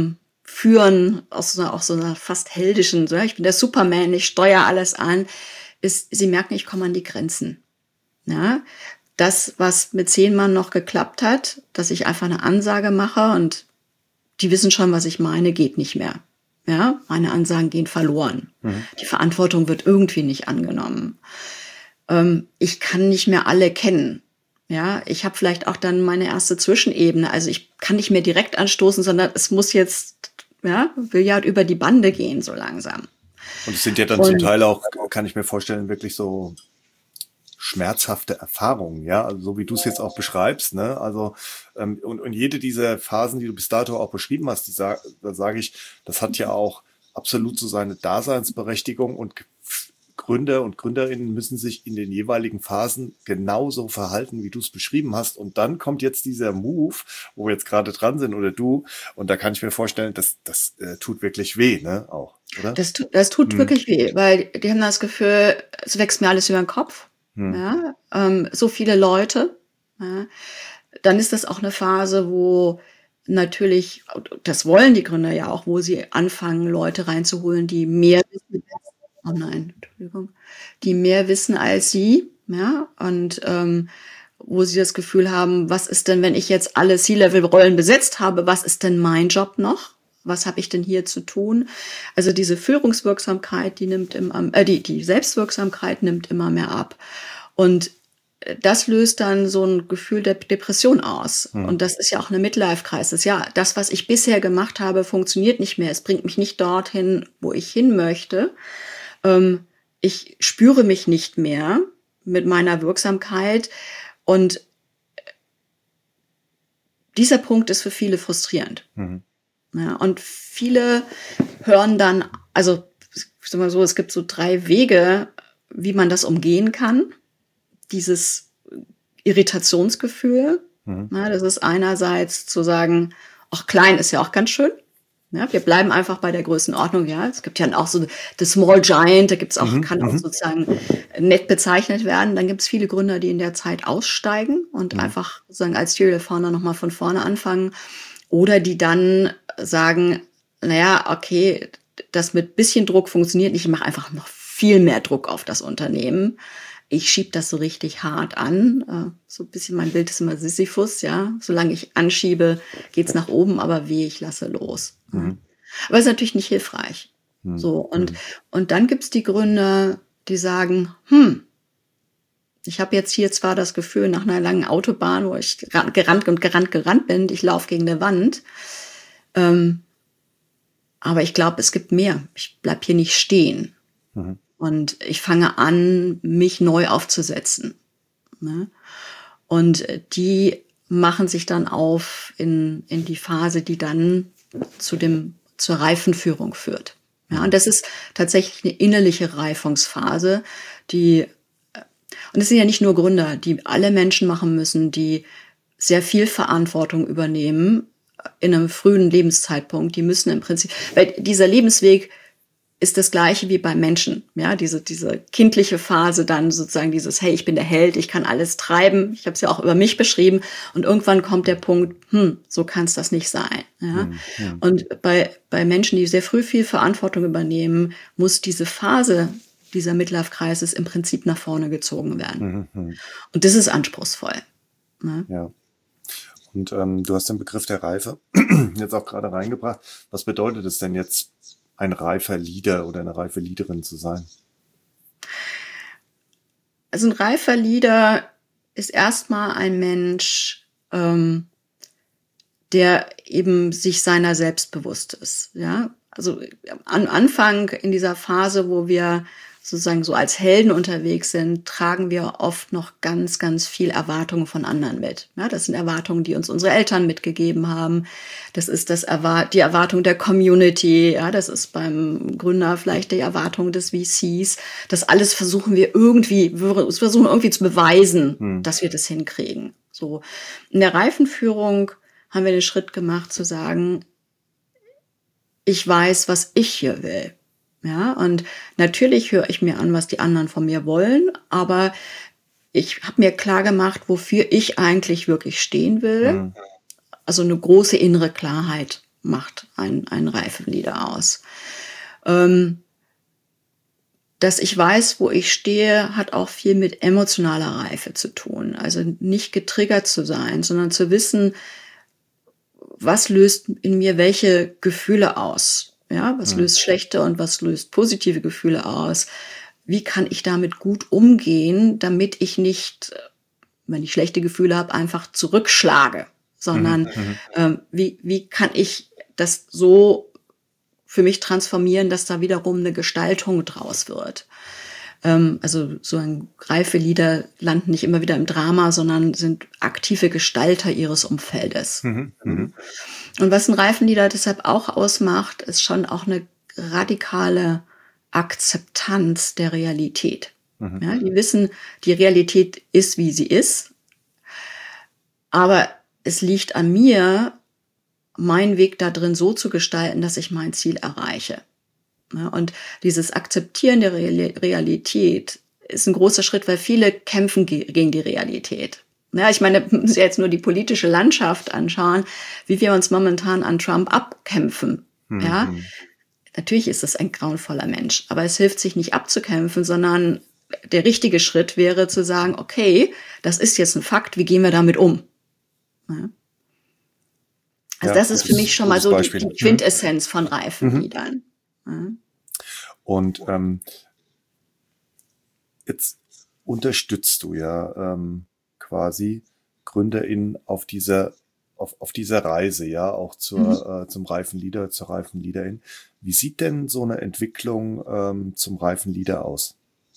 führen, aus so einer fast heldischen, so, ich bin der Superman, ich steuere alles an, ist, sie merken, ich komme an die Grenzen. Ja, das, was mit 10 Mann noch geklappt hat, dass ich einfach eine Ansage mache und die wissen schon, was ich meine, geht nicht mehr. Ja, meine Ansagen gehen verloren. Die Verantwortung wird irgendwie nicht angenommen. Ich kann nicht mehr alle kennen. Ja, ich habe vielleicht auch dann meine erste Zwischenebene. Also ich kann nicht mehr direkt anstoßen, sondern es muss jetzt, ja, will ja über die Bande gehen, so langsam. Und es sind ja dann zum Teil auch, kann ich mir vorstellen, wirklich so schmerzhafte Erfahrungen, ja, also so wie du es jetzt auch beschreibst, ne, also und jede dieser Phasen, die du bis dato auch beschrieben hast, da sage ich, das hat ja auch absolut so seine Daseinsberechtigung und Gründer und Gründerinnen müssen sich in den jeweiligen Phasen genauso verhalten, wie du es beschrieben hast. Und dann kommt jetzt dieser Move, wo wir jetzt gerade dran sind oder du, und da kann ich mir vorstellen, das tut wirklich weh, ne, auch, oder? Das tut wirklich weh, weil die haben das Gefühl, es wächst mir alles über den Kopf. Ja, so viele Leute. Ja. Dann ist das auch eine Phase, wo natürlich, das wollen die Gründer ja auch, wo sie anfangen, Leute reinzuholen, die mehr wissen. Oh nein, Entschuldigung. Die mehr wissen als sie. Ja, und wo sie das Gefühl haben, was ist denn, wenn ich jetzt alle C-Level-Rollen besetzt habe, was ist denn mein Job noch? Was habe ich denn hier zu tun? Also diese Führungswirksamkeit, die nimmt die Selbstwirksamkeit nimmt immer mehr ab. Und das löst dann so ein Gefühl der Depression aus. Und das ist ja auch eine Midlife-Crisis. Ja, das, was ich bisher gemacht habe, funktioniert nicht mehr. Es bringt mich nicht dorthin, wo ich hin möchte. Ich spüre mich nicht mehr mit meiner Wirksamkeit. Und dieser Punkt ist für viele frustrierend. Ja, und viele hören dann, also ich sag mal so, es gibt so 3 Wege, wie man das umgehen kann. Dieses Irritationsgefühl. Ja, das ist einerseits zu sagen, ach, klein ist ja auch ganz schön. Ja, wir bleiben einfach bei der Größenordnung. Ja, es gibt ja auch so the Small Giant, da gibt's auch, kann auch sozusagen nett bezeichnet werden. Dann gibt's viele Gründer, die in der Zeit aussteigen und einfach sozusagen als Serial Founder nochmal von vorne anfangen. Oder die dann sagen, naja, okay, das mit bisschen Druck funktioniert nicht, ich mache einfach noch viel mehr Druck auf das Unternehmen. Ich schiebe das so richtig hart an. So ein bisschen, mein Bild ist immer Sisyphus, ja. Solange ich anschiebe, geht's nach oben, aber weh, ich lasse los. Aber ist natürlich nicht hilfreich. So, und dann gibt's die Gründer, die sagen, ich habe jetzt hier zwar das Gefühl, nach einer langen Autobahn, wo ich gerannt bin, ich laufe gegen eine Wand, aber ich glaube, es gibt mehr. Ich bleib hier nicht stehen. Und ich fange an, mich neu aufzusetzen. Ne? Und die machen sich dann auf in die Phase, die dann zur Reifenführung führt. Ja, und das ist tatsächlich eine innerliche Reifungsphase, und es sind ja nicht nur Gründer, die alle Menschen machen müssen, die sehr viel Verantwortung übernehmen in einem frühen Lebenszeitpunkt. Die müssen im Prinzip, weil dieser Lebensweg ist das Gleiche wie beim Menschen. Ja, diese kindliche Phase dann sozusagen dieses, hey, ich bin der Held, ich kann alles treiben. Ich habe es ja auch über mich beschrieben. Und irgendwann kommt der Punkt, so kann es das nicht sein. Ja? Und bei Menschen, die sehr früh viel Verantwortung übernehmen, muss diese Phase dieser Midlife-Crisis im Prinzip nach vorne gezogen werden. Und das ist anspruchsvoll. Ne? Ja. Und du hast den Begriff der Reife jetzt auch gerade reingebracht. Was bedeutet es denn jetzt, ein reifer Leader oder eine reife Leaderin zu sein? Also ein reifer Leader ist erstmal ein Mensch, der eben sich seiner selbst bewusst ist. Ja, also am Anfang in dieser Phase, wo wir sozusagen so als Helden unterwegs sind, tragen wir oft noch ganz, ganz viel Erwartungen von anderen mit. Ja, das sind Erwartungen, die uns unsere Eltern mitgegeben haben. Das ist die Erwartung der Community. Ja, das ist beim Gründer vielleicht die Erwartung des VCs. Das alles versuchen wir irgendwie zu beweisen, dass wir das hinkriegen. So. In der Reifenführung haben wir den Schritt gemacht zu sagen, ich weiß, was ich hier will. Ja, und natürlich höre ich mir an, was die anderen von mir wollen, aber ich habe mir klar gemacht, wofür ich eigentlich wirklich stehen will. Also eine große innere Klarheit. macht ein Reifeleader aus. Dass ich weiß, wo ich stehe, hat auch viel mit emotionaler Reife zu tun. Also nicht getriggert zu sein, sondern zu wissen, was löst in mir welche Gefühle aus? Ja, was löst schlechte und was löst positive Gefühle aus? Wie kann ich damit gut umgehen, damit ich nicht, wenn ich schlechte Gefühle habe, einfach zurückschlage, sondern wie kann ich das so für mich transformieren, dass da wiederum eine Gestaltung draus wird? Also so ein Reifeleader landen nicht immer wieder im Drama, sondern sind aktive Gestalter ihres Umfeldes. Und was ein Reifeleader deshalb auch ausmacht, ist schon auch eine radikale Akzeptanz der Realität. Ja, die wissen, die Realität ist, wie sie ist, aber es liegt an mir, meinen Weg da drin so zu gestalten, dass ich mein Ziel erreiche. Ja, und dieses Akzeptieren der Realität ist ein großer Schritt, weil viele kämpfen gegen die Realität. Ja, ich meine, wenn Sie jetzt nur die politische Landschaft anschauen, wie wir uns momentan an Trump abkämpfen. Ja, natürlich ist es ein grauenvoller Mensch, aber es hilft sich nicht abzukämpfen, sondern der richtige Schritt wäre zu sagen, okay, das ist jetzt ein Fakt, wie gehen wir damit um? Ja. Also das ist für mich schon mal so die Quintessenz von Reifeleadern. Und jetzt unterstützt du ja quasi GründerInnen auf dieser Reise, ja, auch zum Reifeleader, zur Reifeleaderin. Wie sieht denn so eine Entwicklung zum Reifeleader aus?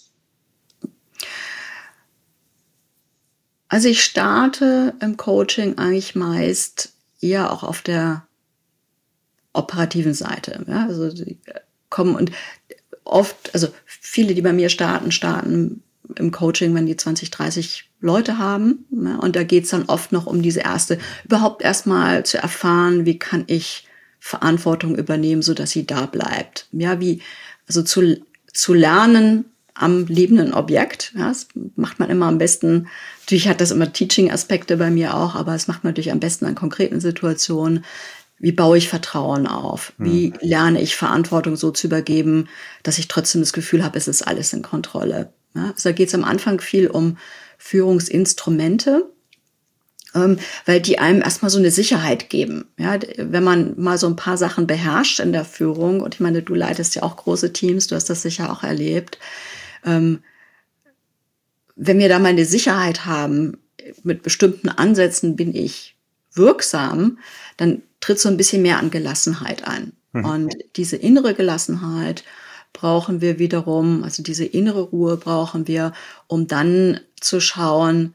Also ich starte im Coaching eigentlich meist eher auch auf der operativen Seite. Ja? Also die kommen und oft, also viele, die bei mir starten im Coaching, wenn die 20, 30 Leute haben. Ja? Und da geht's dann oft noch um diese überhaupt erstmal zu erfahren, wie kann ich Verantwortung übernehmen, so dass sie da bleibt. Ja, also zu lernen am lebenden Objekt. Ja, das macht man immer am besten. Natürlich hat das immer Teaching-Aspekte bei mir auch, aber es macht man natürlich am besten an konkreten Situationen. Wie baue ich Vertrauen auf? Wie lerne ich Verantwortung so zu übergeben, dass ich trotzdem das Gefühl habe, es ist alles in Kontrolle? Ja, also da geht es am Anfang viel um Führungsinstrumente, weil die einem erstmal so eine Sicherheit geben. Ja, wenn man mal so ein paar Sachen beherrscht in der Führung, und ich meine, du leitest ja auch große Teams, du hast das sicher auch erlebt, wenn wir da mal eine Sicherheit haben, mit bestimmten Ansätzen bin ich wirksam, dann tritt so ein bisschen mehr an Gelassenheit ein. Und diese innere Gelassenheit brauchen wir wiederum, also diese innere Ruhe brauchen wir, um dann zu schauen,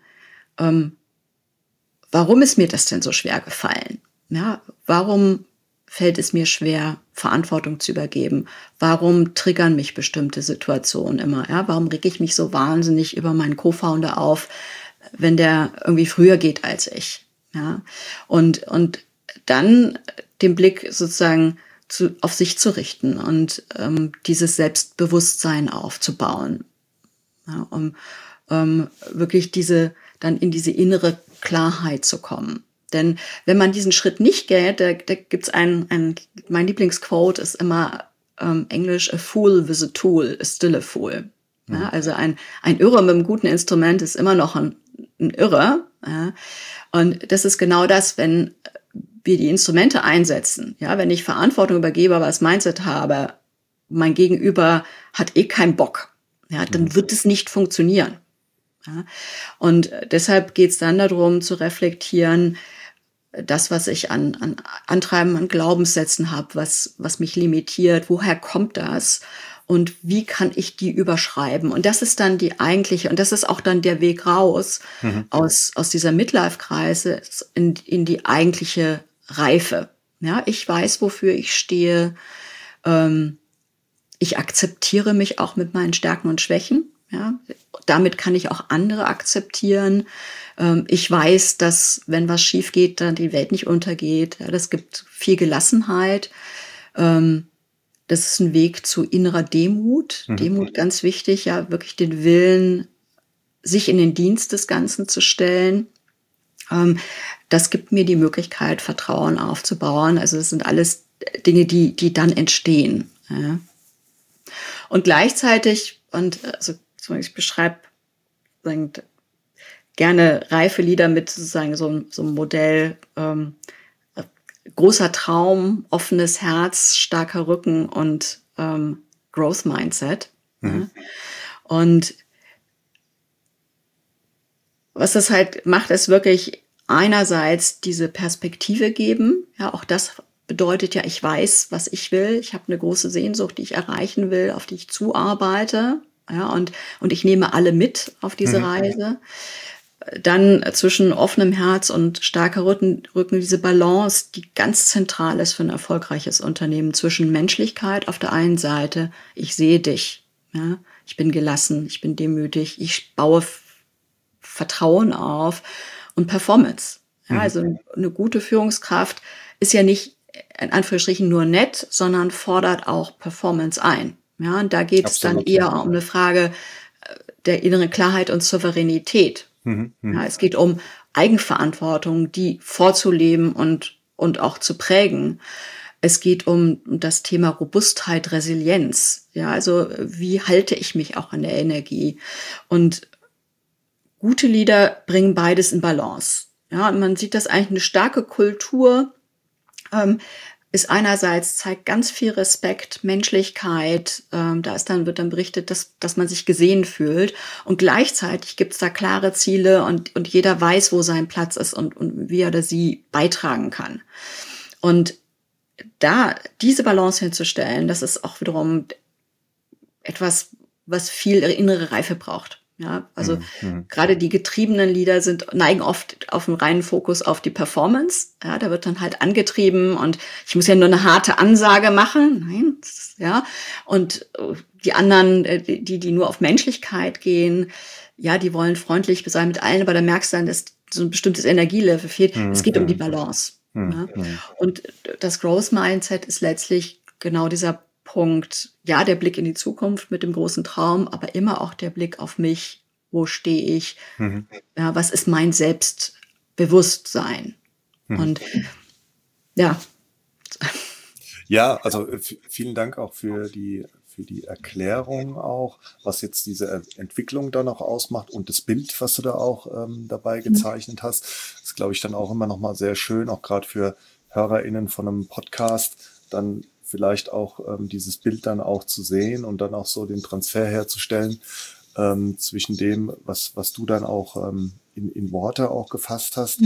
warum ist mir das denn so schwer gefallen? Ja, warum fällt es mir schwer, Verantwortung zu übergeben? Warum triggern mich bestimmte Situationen immer? Ja, warum reg ich mich so wahnsinnig über meinen Co-Founder auf, wenn der irgendwie früher geht als ich? Ja, und dann den Blick sozusagen auf sich zu richten und dieses Selbstbewusstsein aufzubauen, ja, um wirklich dann in diese innere Klarheit zu kommen. Denn wenn man diesen Schritt nicht geht, da gibt's mein Lieblingsquote ist immer Englisch: a fool with a tool is still a fool. Ja, also ein Irrer mit einem guten Instrument ist immer noch ein Irrer. Ja. Und das ist genau das, wenn wir die Instrumente einsetzen. Ja, wenn ich Verantwortung übergebe, aber das Mindset habe, mein Gegenüber hat keinen Bock, ja, dann wird es nicht funktionieren. Ja. Und deshalb geht es dann darum zu reflektieren, das, was ich an Antreiben, an Glaubenssätzen habe, was mich limitiert, woher kommt das und wie kann ich die überschreiben? Und das ist dann die eigentliche, und das ist auch dann der Weg raus aus dieser Midlife-Kreise in die eigentliche Reife. Ja, ich weiß, wofür ich stehe. Ich akzeptiere mich auch mit meinen Stärken und Schwächen. Ja, damit kann ich auch andere akzeptieren. Ich weiß, dass, wenn was schief geht, dann die Welt nicht untergeht. Ja, das gibt viel Gelassenheit. Das ist ein Weg zu innerer Demut. Demut, ganz wichtig, ja, wirklich den Willen, sich in den Dienst des Ganzen zu stellen. das gibt mir die Möglichkeit, Vertrauen aufzubauen. Also das sind alles Dinge, die dann entstehen. Ja. Und gleichzeitig, also ich beschreibe gerne reife Lieder mit sozusagen so einem Modell, großer Traum, offenes Herz, starker Rücken und Growth Mindset. Ja. Und was das halt macht, ist wirklich einerseits diese Perspektive geben. Ja, auch das bedeutet ja, ich weiß, was ich will. Ich habe eine große Sehnsucht, die ich erreichen will, auf die ich zuarbeite. Ja, und ich nehme alle mit auf diese Reise. Dann zwischen offenem Herz und starker Rücken diese Balance, die ganz zentral ist für ein erfolgreiches Unternehmen, zwischen Menschlichkeit auf der einen Seite, ich sehe dich, ja, ich bin gelassen, ich bin demütig, ich baue Vertrauen auf, und Performance. Ja, also eine gute Führungskraft ist ja nicht in Anführungsstrichen nur nett, sondern fordert auch Performance ein. Ja, und da geht es dann eher um eine Frage der inneren Klarheit und Souveränität. Ja, es geht um Eigenverantwortung, die vorzuleben und auch zu prägen. Es geht um das Thema Robustheit, Resilienz. Ja, also wie halte ich mich auch an der Energie? Und gute Leader bringen beides in Balance. Ja, und man sieht, dass eigentlich eine starke Kultur ist einerseits, zeigt ganz viel Respekt, Menschlichkeit. Wird dann berichtet, dass man sich gesehen fühlt. Und gleichzeitig gibt es da klare Ziele und jeder weiß, wo sein Platz ist und wie er oder sie beitragen kann. Und da diese Balance hinzustellen, das ist auch wiederum etwas, was viel innere Reife braucht. Ja, also gerade die getriebenen Leader neigen oft auf einen reinen Fokus auf die Performance. Ja, da wird dann halt angetrieben und ich muss ja nur eine harte Ansage machen. Nein, ja. Und die anderen, die nur auf Menschlichkeit gehen, ja, die wollen freundlich sein mit allen, aber da merkst du dann, dass so ein bestimmtes Energielevel fehlt. Es geht um die Balance. Ja. Und das Growth Mindset ist letztlich genau dieser Punkt, ja, der Blick in die Zukunft mit dem großen Traum, aber immer auch der Blick auf mich, wo stehe ich, ja, was ist mein Selbstbewusstsein? Und ja. Ja, also vielen Dank auch für die Erklärung auch, was jetzt diese Entwicklung dann auch ausmacht und das Bild, was du da auch dabei gezeichnet hast. Das ist, glaube ich, dann auch immer nochmal sehr schön, auch gerade für HörerInnen von einem Podcast, dann vielleicht auch dieses Bild dann auch zu sehen und dann auch so den Transfer herzustellen zwischen dem, was du dann auch in Worte auch gefasst hast.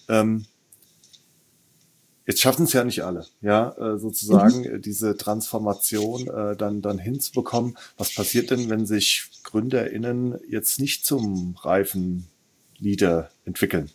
Jetzt schaffen es ja nicht alle, ja, sozusagen diese Transformation dann hinzubekommen. Was passiert denn, wenn sich GründerInnen jetzt nicht zum reifen Leader entwickeln?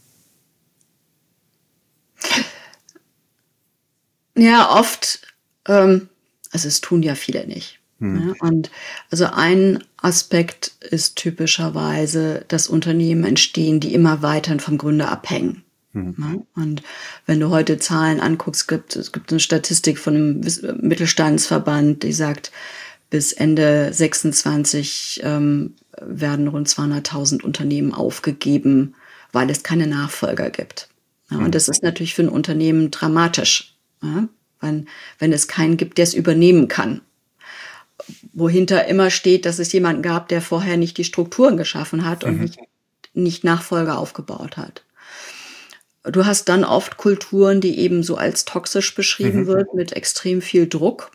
Ja, oft, also es tun ja viele nicht. Ja, und also ein Aspekt ist typischerweise, dass Unternehmen entstehen, die immer weiter vom Gründer abhängen. Ja, und wenn du heute Zahlen anguckst, es gibt eine Statistik von einem Mittelstandsverband, die sagt, bis Ende 26 werden rund 200.000 Unternehmen aufgegeben, weil es keine Nachfolger gibt. Ja, und das ist natürlich für ein Unternehmen dramatisch, ja, wenn es keinen gibt, der es übernehmen kann. Wohinter immer steht, dass es jemanden gab, der vorher nicht die Strukturen geschaffen hat und nicht Nachfolger aufgebaut hat. Du hast dann oft Kulturen, die eben so als toxisch beschrieben wird, mit extrem viel Druck.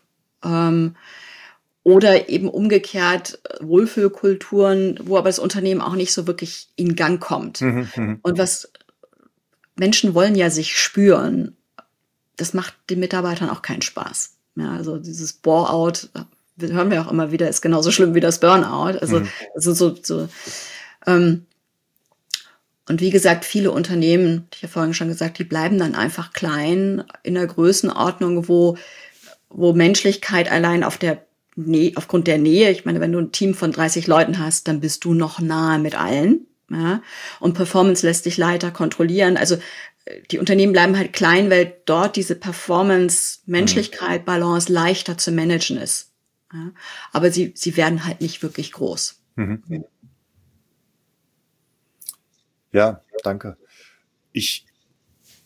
Oder eben umgekehrt Wohlfühlkulturen, wo aber das Unternehmen auch nicht so wirklich in Gang kommt. Und Menschen wollen ja sich spüren. Das macht den Mitarbeitern auch keinen Spaß. Ja, also dieses Bore-out, hören wir auch immer wieder, ist genauso schlimm wie das Burnout. Und wie gesagt, viele Unternehmen, ich habe vorhin schon gesagt, die bleiben dann einfach klein in der Größenordnung, wo Menschlichkeit allein aufgrund der Nähe, ich meine, wenn du ein Team von 30 Leuten hast, dann bist du noch nahe mit allen. Ja? Und Performance lässt dich leichter kontrollieren. Also die Unternehmen bleiben halt klein, weil dort diese Performance, Menschlichkeit, Balance leichter zu managen ist. Ja? Aber sie werden halt nicht wirklich groß. Ja, danke. Ich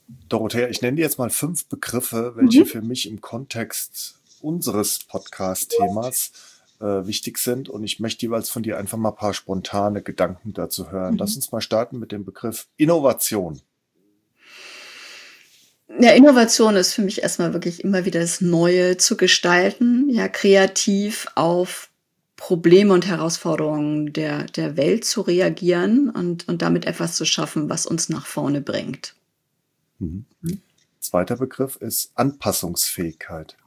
Dorothea, ich nenne dir jetzt mal 5 Begriffe, welche Mhm. für mich im Kontext unseres Podcast-Themas wichtig sind. Und ich möchte jeweils von dir einfach mal ein paar spontane Gedanken dazu hören. Lass Mhm. uns mal starten mit dem Begriff Innovation. Ja, Innovation ist für mich erstmal wirklich immer wieder das Neue zu gestalten, ja, kreativ auf Probleme und Herausforderungen der Welt zu reagieren und damit etwas zu schaffen, was uns nach vorne bringt. Mhm. Mhm. Zweiter Begriff ist Anpassungsfähigkeit.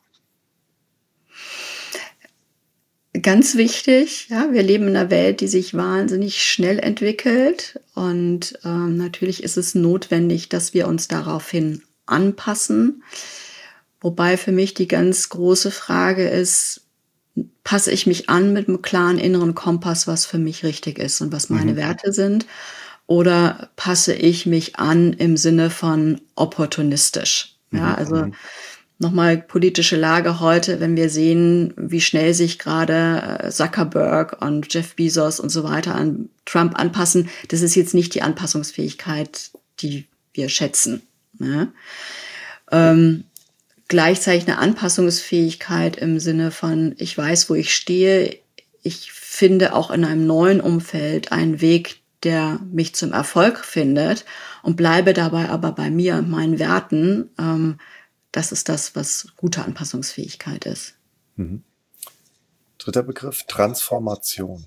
Ganz wichtig, ja, wir leben in einer Welt, die sich wahnsinnig schnell entwickelt und natürlich ist es notwendig, dass wir uns daraufhin anpassen. Wobei für mich die ganz große Frage ist, passe ich mich an mit einem klaren inneren Kompass, was für mich richtig ist und was meine Mhm. Werte sind? Oder passe ich mich an im Sinne von opportunistisch? Ja, Mhm. also nochmal politische Lage heute, wenn wir sehen, wie schnell sich gerade Zuckerberg und Jeff Bezos und so weiter an Trump anpassen, das ist jetzt nicht die Anpassungsfähigkeit, die wir schätzen. Ne? Gleichzeitig eine Anpassungsfähigkeit im Sinne von, ich weiß, wo ich stehe, ich finde auch in einem neuen Umfeld einen Weg, der mich zum Erfolg findet und bleibe dabei aber bei mir und meinen Werten. Das ist das, was gute Anpassungsfähigkeit ist. Mhm. Dritter Begriff Transformation.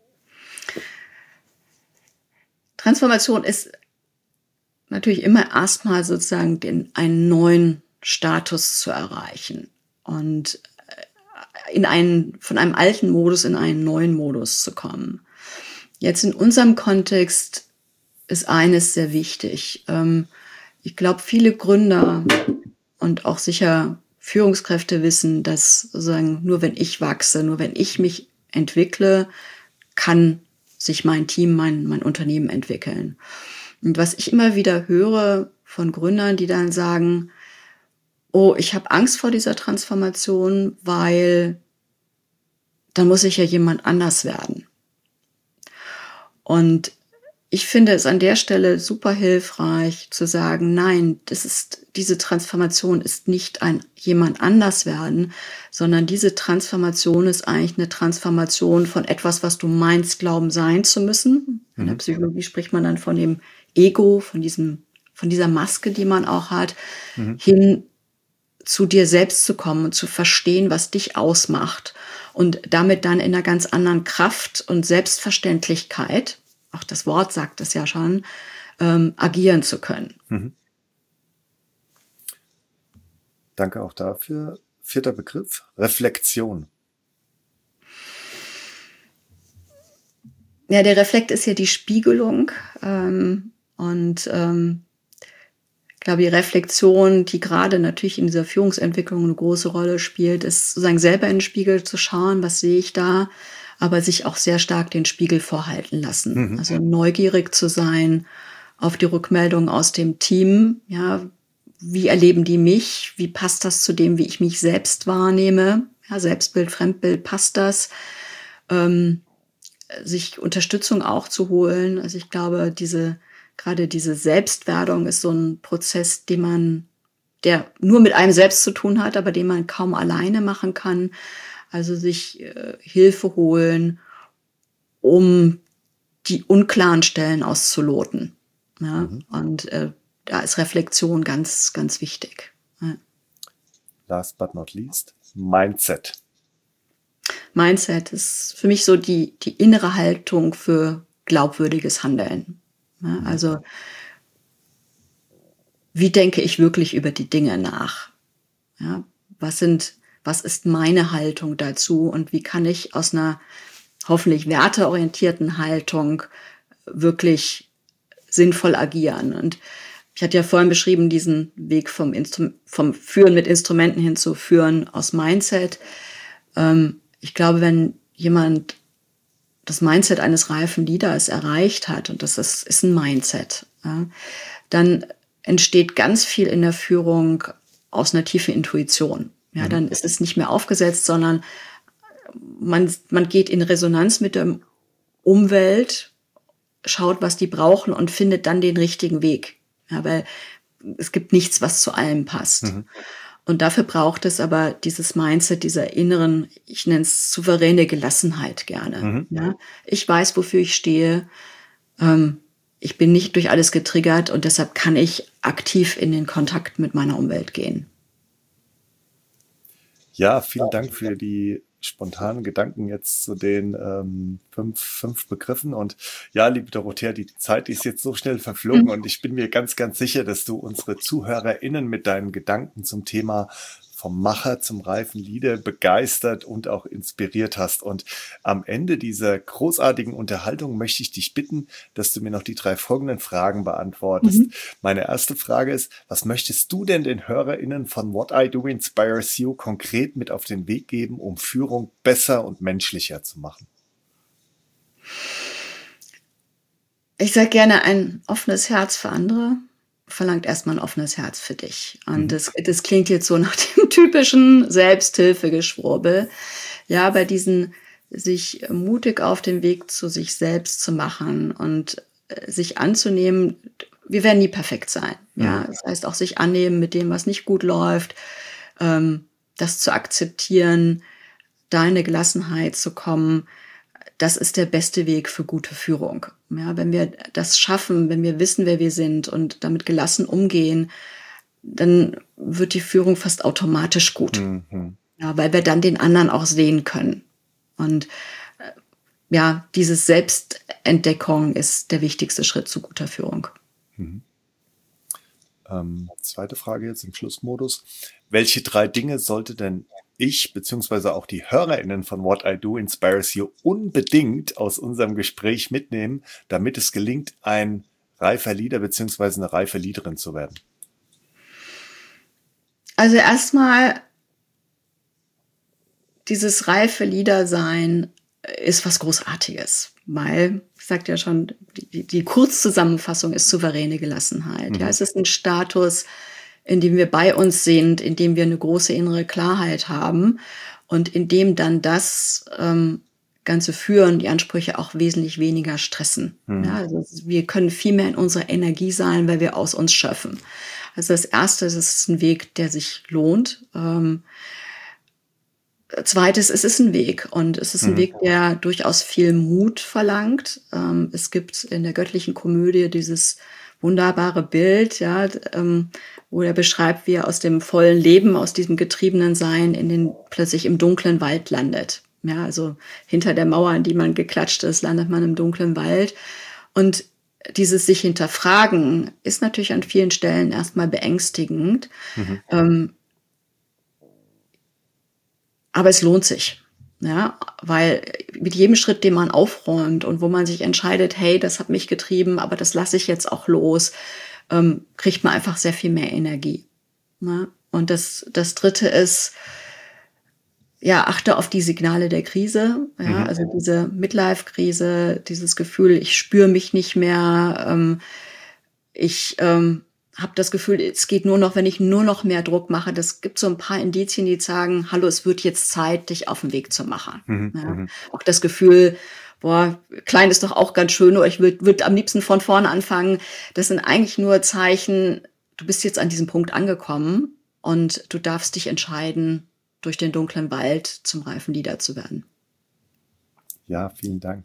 Transformation ist natürlich immer erstmal sozusagen einen neuen Status zu erreichen und von einem alten Modus in einen neuen Modus zu kommen. Jetzt in unserem Kontext ist eines sehr wichtig. Ich glaube, viele Gründer und auch sicher Führungskräfte wissen, dass sozusagen nur wenn ich wachse, nur wenn ich mich entwickle, kann sich mein Team, mein Unternehmen entwickeln. Und was ich immer wieder höre von Gründern, die dann sagen, oh, ich habe Angst vor dieser Transformation, weil dann muss ich ja jemand anders werden. Und ich finde es an der Stelle super hilfreich zu sagen, nein, diese Transformation ist nicht ein jemand anders werden, sondern diese Transformation ist eigentlich eine Transformation von etwas, was du meinst, glauben sein zu müssen. In der Psychologie spricht man dann von dem Ego, von dieser Maske, die man auch hat, hin zu dir selbst zu kommen und zu verstehen, was dich ausmacht und damit dann in einer ganz anderen Kraft und Selbstverständlichkeit, auch das Wort sagt es ja schon, agieren zu können. Mhm. Danke auch dafür. Vierter Begriff Reflexion. Ja, der Reflekt ist ja die Spiegelung ich glaube, die Reflexion, die gerade natürlich in dieser Führungsentwicklung eine große Rolle spielt, ist sozusagen selber in den Spiegel zu schauen, was sehe ich da, aber sich auch sehr stark den Spiegel vorhalten lassen. Also neugierig zu sein auf die Rückmeldung aus dem Team. Ja, wie erleben die mich? Wie passt das zu dem, wie ich mich selbst wahrnehme? Ja, Selbstbild, Fremdbild, passt das? Sich Unterstützung auch zu holen. Also ich glaube, gerade diese Selbstwerdung ist so ein Prozess, der nur mit einem selbst zu tun hat, aber den man kaum alleine machen kann. Also sich Hilfe holen, um die unklaren Stellen auszuloten. Ja? Und da ist Reflexion ganz, ganz wichtig. Ja. Last but not least Mindset. Mindset ist für mich so die innere Haltung für glaubwürdiges Handeln. Ja, also wie denke ich wirklich über die Dinge nach? Ja, was ist meine Haltung dazu und wie kann ich aus einer hoffentlich werteorientierten Haltung wirklich sinnvoll agieren? Und ich hatte ja vorhin beschrieben, diesen Weg vom Führen mit Instrumenten hin zu Führen aus Mindset. Ich glaube, wenn jemand das Mindset eines reifen Leaders erreicht hat, und das ist ein Mindset, ja, dann entsteht ganz viel in der Führung aus einer tiefen Intuition. Ja, dann ist es nicht mehr aufgesetzt, sondern man geht in Resonanz mit der Umwelt, schaut, was die brauchen und findet dann den richtigen Weg. Ja, weil es gibt nichts, was zu allem passt. Mhm. Und dafür braucht es aber dieses Mindset, dieser inneren, ich nenne es souveräne Gelassenheit gerne. Mhm. Ja? Ich weiß, wofür ich stehe. Ich bin nicht durch alles getriggert und deshalb kann ich aktiv in den Kontakt mit meiner Umwelt gehen. Ja, vielen Dank für die spontanen Gedanken jetzt zu den fünf Begriffen. Und ja, liebe Dorothea, die Zeit ist jetzt so schnell verflogen und ich bin mir ganz, ganz sicher, dass du unsere ZuhörerInnen mit deinen Gedanken zum Thema vom Macher zum reifen Leader begeistert und auch inspiriert hast. Und am Ende dieser großartigen Unterhaltung möchte ich dich bitten, dass du mir noch die 3 folgenden Fragen beantwortest. Meine erste Frage ist, was möchtest du denn den HörerInnen von What I Do Inspires You konkret mit auf den Weg geben, um Führung besser und menschlicher zu machen? Ich sage gerne, ein offenes Herz für andere verlangt erstmal ein offenes Herz für dich. Und das klingt jetzt so nach dem typischen Selbsthilfegeschwurbel. Ja, bei diesen sich mutig auf den Weg zu sich selbst zu machen und sich anzunehmen, wir werden nie perfekt sein. Ja, das heißt auch sich annehmen mit dem, was nicht gut läuft, das zu akzeptieren, da in eine Gelassenheit zu kommen. Das ist der beste Weg für gute Führung. Ja, wenn wir das schaffen, wenn wir wissen, wer wir sind und damit gelassen umgehen, dann wird die Führung fast automatisch gut. Ja, weil wir dann den anderen auch sehen können. Und ja, diese Selbstentdeckung ist der wichtigste Schritt zu guter Führung. Zweite Frage jetzt im Schlussmodus. Welche 3 Dinge sollte denn ich beziehungsweise auch die HörerInnen von What I Do Inspires You unbedingt aus unserem Gespräch mitnehmen, damit es gelingt, ein reifer Leader beziehungsweise eine reife Leaderin zu werden? Also erstmal, dieses reife Leader-Sein ist was Großartiges, weil, ich sagte ja schon, die Kurzzusammenfassung ist souveräne Gelassenheit. Ja, es ist ein Status, in dem wir bei uns sind, in dem wir eine große innere Klarheit haben und in dem dann das ganze Führen, die Ansprüche auch wesentlich weniger stressen. Ja, also wir können viel mehr in unserer Energie sein, weil wir aus uns schöpfen. Also das Erste, es ist ein Weg, der sich lohnt. Zweites, es ist ein Weg und es ist ein Weg, der durchaus viel Mut verlangt. Es gibt in der göttlichen Komödie dieses wunderbare Bild, ja, wo er beschreibt, wie er aus dem vollen Leben, aus diesem getriebenen Sein plötzlich im dunklen Wald landet. Ja, also hinter der Mauer, in die man geklatscht ist, landet man im dunklen Wald. Und dieses sich hinterfragen ist natürlich an vielen Stellen erstmal beängstigend. Aber es lohnt sich, ja, weil mit jedem Schritt, den man aufräumt und wo man sich entscheidet, hey, das hat mich getrieben, aber das lasse ich jetzt auch los, kriegt man einfach sehr viel mehr Energie. Ne? Und das Dritte ist, ja, achte auf die Signale der Krise, ja, also diese Midlife-Krise, dieses Gefühl, ich spüre mich nicht mehr, ich habe das Gefühl, es geht nur noch, wenn ich nur noch mehr Druck mache. Das gibt so ein paar Indizien, die sagen, hallo, es wird jetzt Zeit, dich auf den Weg zu machen. Ja. Auch das Gefühl, boah, klein ist doch auch ganz schön, oder ich würde am liebsten von vorne anfangen. Das sind eigentlich nur Zeichen, du bist jetzt an diesem Punkt angekommen und du darfst dich entscheiden, durch den dunklen Wald zum reifen Leader zu werden. Ja, vielen Dank.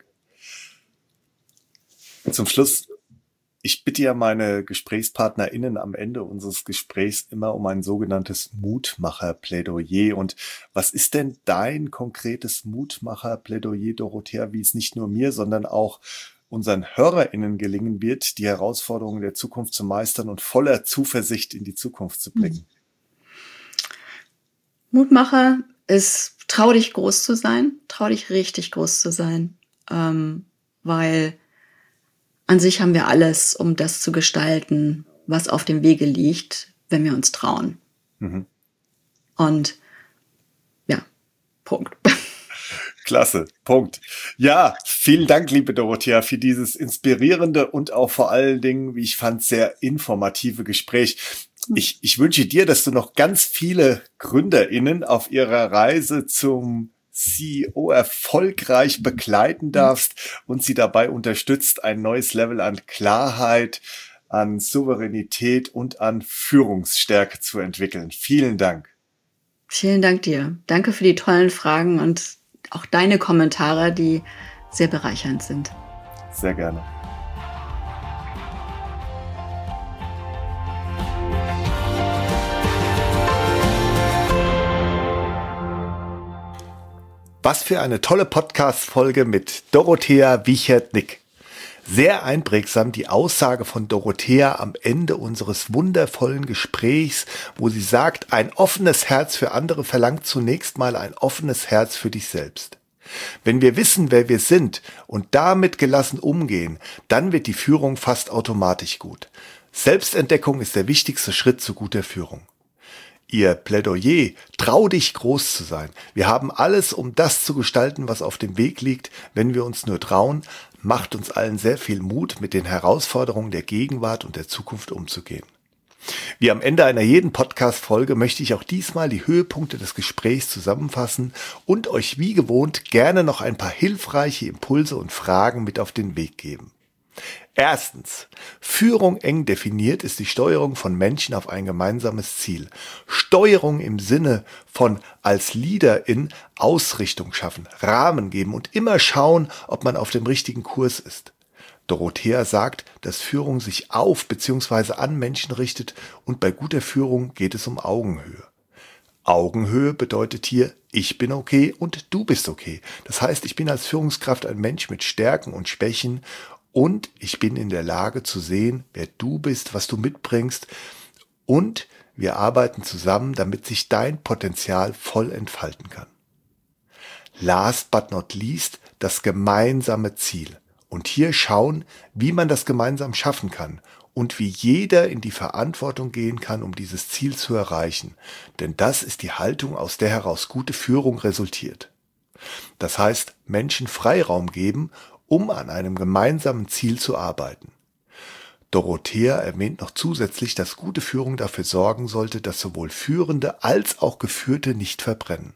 Zum Schluss, ich bitte ja meine GesprächspartnerInnen am Ende unseres Gesprächs immer um ein sogenanntes Mutmacher-Plädoyer. Und was ist denn dein konkretes Mutmacher-Plädoyer, Dorothea, wie es nicht nur mir, sondern auch unseren HörerInnen gelingen wird, die Herausforderungen der Zukunft zu meistern und voller Zuversicht in die Zukunft zu blicken? Mutmacher ist, trau dich groß zu sein, trau dich richtig groß zu sein, weil an sich haben wir alles, um das zu gestalten, was auf dem Wege liegt, wenn wir uns trauen. Und ja, Punkt. Klasse, Punkt. Ja, vielen Dank, liebe Dorothea, für dieses inspirierende und auch vor allen Dingen, wie ich fand, sehr informative Gespräch. Ich wünsche dir, dass du noch ganz viele GründerInnen auf ihrer Reise zum CEO erfolgreich begleiten darfst und sie dabei unterstützt, ein neues Level an Klarheit, an Souveränität und an Führungsstärke zu entwickeln. Vielen Dank. Vielen Dank dir. Danke für die tollen Fragen und auch deine Kommentare, die sehr bereichernd sind. Sehr gerne. Was für eine tolle Podcast-Folge mit Dorothea Wiechert-Nick. Sehr einprägsam die Aussage von Dorothea am Ende unseres wundervollen Gesprächs, wo sie sagt, ein offenes Herz für andere verlangt zunächst mal ein offenes Herz für dich selbst. Wenn wir wissen, wer wir sind und damit gelassen umgehen, dann wird die Führung fast automatisch gut. Selbstentdeckung ist der wichtigste Schritt zu guter Führung. Ihr Plädoyer, trau dich groß zu sein. Wir haben alles, um das zu gestalten, was auf dem Weg liegt, wenn wir uns nur trauen, macht uns allen sehr viel Mut, mit den Herausforderungen der Gegenwart und der Zukunft umzugehen. Wie am Ende einer jeden Podcast-Folge möchte ich auch diesmal die Höhepunkte des Gesprächs zusammenfassen und euch wie gewohnt gerne noch ein paar hilfreiche Impulse und Fragen mit auf den Weg geben. Erstens. Führung eng definiert ist die Steuerung von Menschen auf ein gemeinsames Ziel. Steuerung im Sinne von als Leaderin Ausrichtung schaffen, Rahmen geben und immer schauen, ob man auf dem richtigen Kurs ist. Dorothea sagt, dass Führung sich auf bzw. an Menschen richtet und bei guter Führung geht es um Augenhöhe. Augenhöhe bedeutet hier, ich bin okay und du bist okay. Das heißt, ich bin als Führungskraft ein Mensch mit Stärken und Schwächen und ich bin in der Lage zu sehen, wer du bist, was du mitbringst und wir arbeiten zusammen, damit sich dein Potenzial voll entfalten kann. Last but not least, das gemeinsame Ziel. Und hier schauen, wie man das gemeinsam schaffen kann und wie jeder in die Verantwortung gehen kann, um dieses Ziel zu erreichen. Denn das ist die Haltung, aus der heraus gute Führung resultiert. Das heißt, Menschen Freiraum geben, um an einem gemeinsamen Ziel zu arbeiten. Dorothea erwähnt noch zusätzlich, dass gute Führung dafür sorgen sollte, dass sowohl Führende als auch Geführte nicht verbrennen.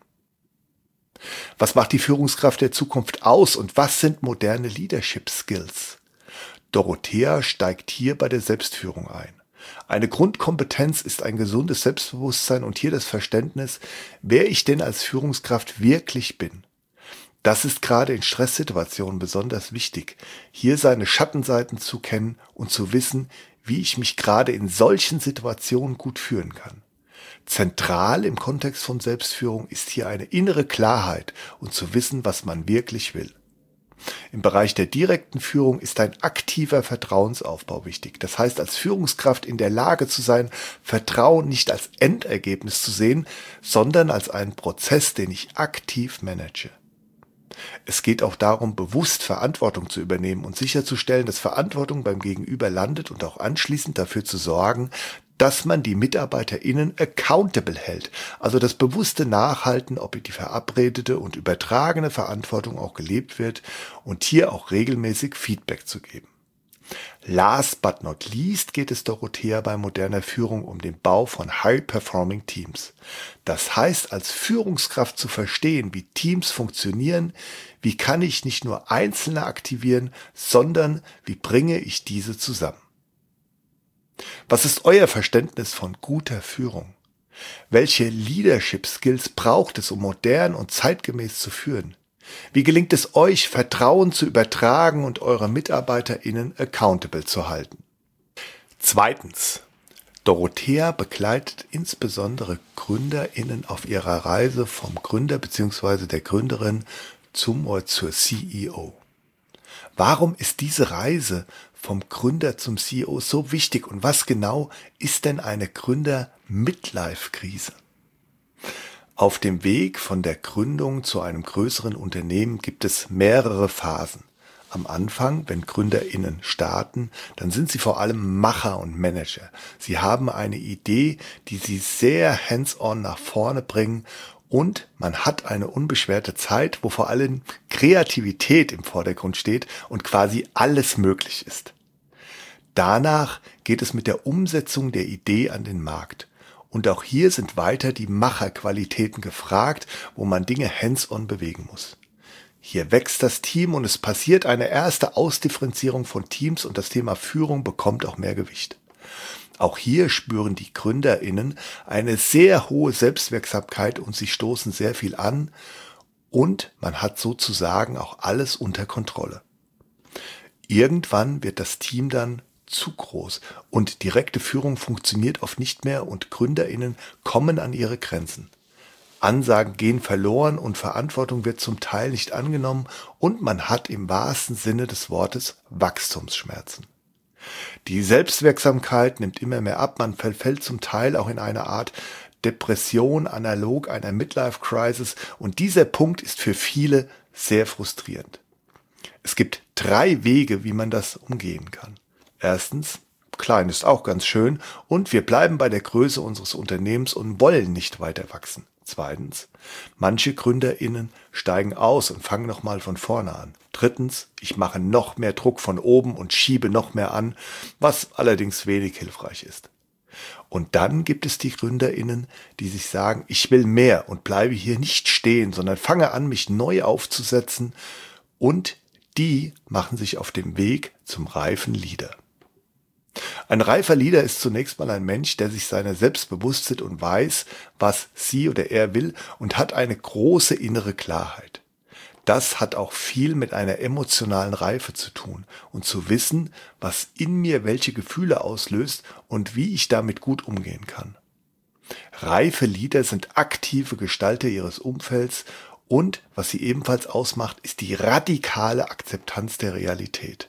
Was macht die Führungskraft der Zukunft aus und was sind moderne Leadership Skills? Dorothea steigt hier bei der Selbstführung ein. Eine Grundkompetenz ist ein gesundes Selbstbewusstsein und hier das Verständnis, wer ich denn als Führungskraft wirklich bin. Das ist gerade in Stresssituationen besonders wichtig, hier seine Schattenseiten zu kennen und zu wissen, wie ich mich gerade in solchen Situationen gut führen kann. Zentral im Kontext von Selbstführung ist hier eine innere Klarheit und zu wissen, was man wirklich will. Im Bereich der direkten Führung ist ein aktiver Vertrauensaufbau wichtig. Das heißt, als Führungskraft in der Lage zu sein, Vertrauen nicht als Endergebnis zu sehen, sondern als einen Prozess, den ich aktiv manage. Es geht auch darum, bewusst Verantwortung zu übernehmen und sicherzustellen, dass Verantwortung beim Gegenüber landet und auch anschließend dafür zu sorgen, dass man die MitarbeiterInnen accountable hält, also das bewusste Nachhalten, ob die verabredete und übertragene Verantwortung auch gelebt wird und hier auch regelmäßig Feedback zu geben. Last but not least geht es Dorothea bei moderner Führung um den Bau von High-Performing Teams. Das heißt, als Führungskraft zu verstehen, wie Teams funktionieren, wie kann ich nicht nur Einzelne aktivieren, sondern wie bringe ich diese zusammen. Was ist euer Verständnis von guter Führung? Welche Leadership Skills braucht es, um modern und zeitgemäß zu führen? Wie gelingt es euch, Vertrauen zu übertragen und eure MitarbeiterInnen accountable zu halten? Zweitens. Dorothea begleitet insbesondere GründerInnen auf ihrer Reise vom Gründer bzw. der Gründerin zum oder zur CEO. Warum ist diese Reise vom Gründer zum CEO so wichtig und was genau ist denn eine Gründer-Midlife-Krise? Auf dem Weg von der Gründung zu einem größeren Unternehmen gibt es mehrere Phasen. Am Anfang, wenn GründerInnen starten, dann sind sie vor allem Macher und Manager. Sie haben eine Idee, die sie sehr hands-on nach vorne bringen und man hat eine unbeschwerte Zeit, wo vor allem Kreativität im Vordergrund steht und quasi alles möglich ist. Danach geht es mit der Umsetzung der Idee an den Markt. Und auch hier sind weiter die Macherqualitäten gefragt, wo man Dinge hands-on bewegen muss. Hier wächst das Team und es passiert eine erste Ausdifferenzierung von Teams und das Thema Führung bekommt auch mehr Gewicht. Auch hier spüren die GründerInnen eine sehr hohe Selbstwirksamkeit und sie stoßen sehr viel an und man hat sozusagen auch alles unter Kontrolle. Irgendwann wird das Team dann zu groß und direkte Führung funktioniert oft nicht mehr und GründerInnen kommen an ihre Grenzen. Ansagen gehen verloren und Verantwortung wird zum Teil nicht angenommen und man hat im wahrsten Sinne des Wortes Wachstumsschmerzen. Die Selbstwirksamkeit nimmt immer mehr ab, man verfällt zum Teil auch in eine Art Depression analog einer Midlife-Crisis und dieser Punkt ist für viele sehr frustrierend. Es gibt 3 Wege, wie man das umgehen kann. Erstens, klein ist auch ganz schön und wir bleiben bei der Größe unseres Unternehmens und wollen nicht weiter wachsen. Zweitens, manche GründerInnen steigen aus und fangen nochmal von vorne an. Drittens, ich mache noch mehr Druck von oben und schiebe noch mehr an, was allerdings wenig hilfreich ist. Und dann gibt es die GründerInnen, die sich sagen, ich will mehr und bleibe hier nicht stehen, sondern fange an, mich neu aufzusetzen und die machen sich auf dem Weg zum reifen Leader. Ein reifer Leader ist zunächst mal ein Mensch, der sich seiner selbst bewusst ist und weiß, was sie oder er will und hat eine große innere Klarheit. Das hat auch viel mit einer emotionalen Reife zu tun und zu wissen, was in mir welche Gefühle auslöst und wie ich damit gut umgehen kann. Reife Leader sind aktive Gestalter ihres Umfelds und, was sie ebenfalls ausmacht, ist die radikale Akzeptanz der Realität.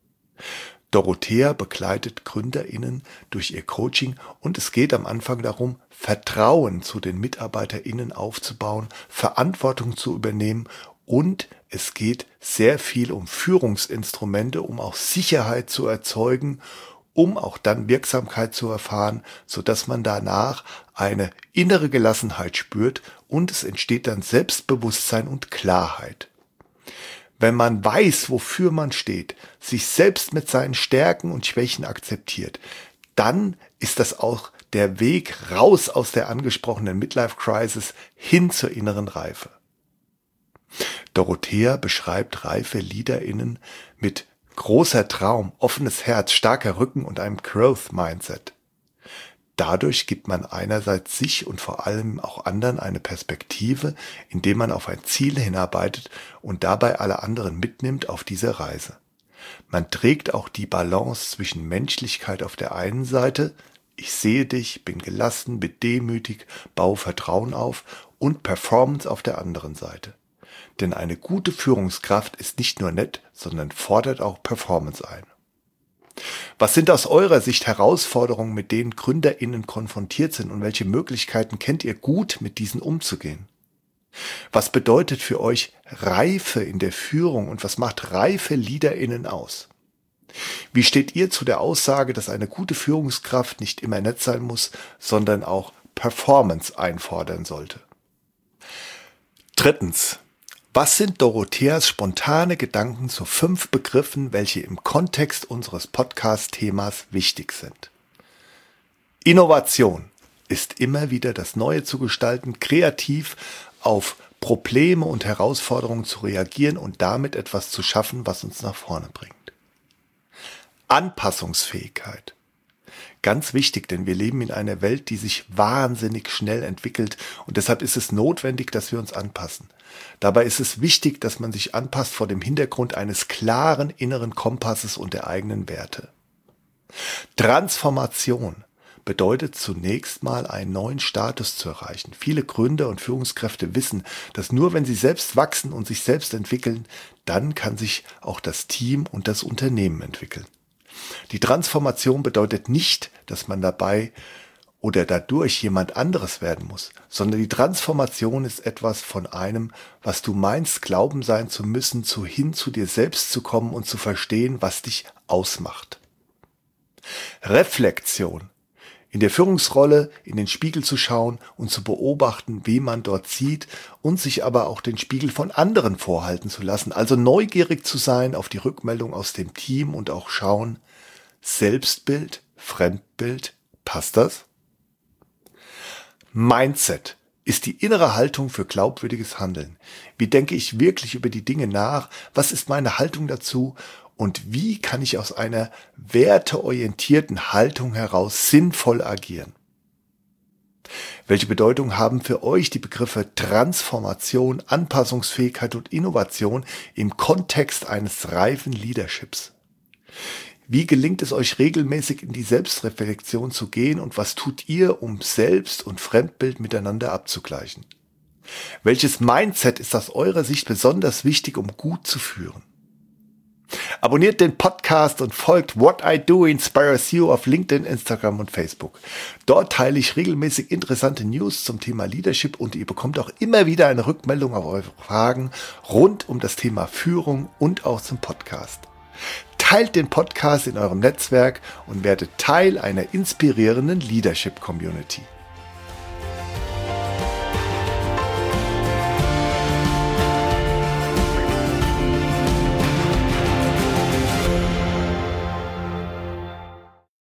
Dorothea begleitet GründerInnen durch ihr Coaching und es geht am Anfang darum, Vertrauen zu den MitarbeiterInnen aufzubauen, Verantwortung zu übernehmen und es geht sehr viel um Führungsinstrumente, um auch Sicherheit zu erzeugen, um auch dann Wirksamkeit zu erfahren, sodass man danach eine innere Gelassenheit spürt und es entsteht dann Selbstbewusstsein und Klarheit. Wenn man weiß, wofür man steht, sich selbst mit seinen Stärken und Schwächen akzeptiert, dann ist das auch der Weg raus aus der angesprochenen Midlife-Crisis hin zur inneren Reife. Dorothea beschreibt reife LeaderInnen mit großer Traum, offenes Herz, starker Rücken und einem Growth-Mindset. Dadurch gibt man einerseits sich und vor allem auch anderen eine Perspektive, indem man auf ein Ziel hinarbeitet und dabei alle anderen mitnimmt auf dieser Reise. Man trägt auch die Balance zwischen Menschlichkeit auf der einen Seite, ich sehe dich, bin gelassen, bin demütig, baue Vertrauen auf und Performance auf der anderen Seite. Denn eine gute Führungskraft ist nicht nur nett, sondern fordert auch Performance ein. Was sind aus eurer Sicht Herausforderungen, mit denen GründerInnen konfrontiert sind und welche Möglichkeiten kennt ihr gut, mit diesen umzugehen? Was bedeutet für euch Reife in der Führung und was macht reife LeaderInnen aus? Wie steht ihr zu der Aussage, dass eine gute Führungskraft nicht immer nett sein muss, sondern auch Performance einfordern sollte? Drittens. Was sind Dorotheas spontane Gedanken zu 5 Begriffen, welche im Kontext unseres Podcast-Themas wichtig sind? Innovation ist immer wieder das Neue zu gestalten, kreativ auf Probleme und Herausforderungen zu reagieren und damit etwas zu schaffen, was uns nach vorne bringt. Anpassungsfähigkeit. Ganz wichtig, denn wir leben in einer Welt, die sich wahnsinnig schnell entwickelt und deshalb ist es notwendig, dass wir uns anpassen. Dabei ist es wichtig, dass man sich anpasst vor dem Hintergrund eines klaren inneren Kompasses und der eigenen Werte. Transformation bedeutet zunächst mal einen neuen Status zu erreichen. Viele Gründer und Führungskräfte wissen, dass nur wenn sie selbst wachsen und sich selbst entwickeln, dann kann sich auch das Team und das Unternehmen entwickeln. Die Transformation bedeutet nicht, dass man dabei oder dadurch jemand anderes werden muss, sondern die Transformation ist etwas von einem, was du meinst, glauben sein zu müssen, hin zu dir selbst zu kommen und zu verstehen, was dich ausmacht. Reflexion. In der Führungsrolle in den Spiegel zu schauen und zu beobachten, wie man dort sieht und sich aber auch den Spiegel von anderen vorhalten zu lassen. Also neugierig zu sein auf die Rückmeldung aus dem Team und auch schauen, Selbstbild, Fremdbild, passt das? Mindset ist die innere Haltung für glaubwürdiges Handeln. Wie denke ich wirklich über die Dinge nach? Was ist meine Haltung dazu? Und wie kann ich aus einer werteorientierten Haltung heraus sinnvoll agieren? Welche Bedeutung haben für euch die Begriffe Transformation, Anpassungsfähigkeit und Innovation im Kontext eines reifen Leaderships? Wie gelingt es euch regelmäßig in die Selbstreflexion zu gehen und was tut ihr, um Selbst- und Fremdbild miteinander abzugleichen? Welches Mindset ist aus eurer Sicht besonders wichtig, um gut zu führen? Abonniert den Podcast und folgt What I Do Inspires You auf LinkedIn, Instagram und Facebook. Dort teile ich regelmäßig interessante News zum Thema Leadership und ihr bekommt auch immer wieder eine Rückmeldung auf eure Fragen rund um das Thema Führung und auch zum Podcast. Teilt den Podcast in eurem Netzwerk und werdet Teil einer inspirierenden Leadership-Community.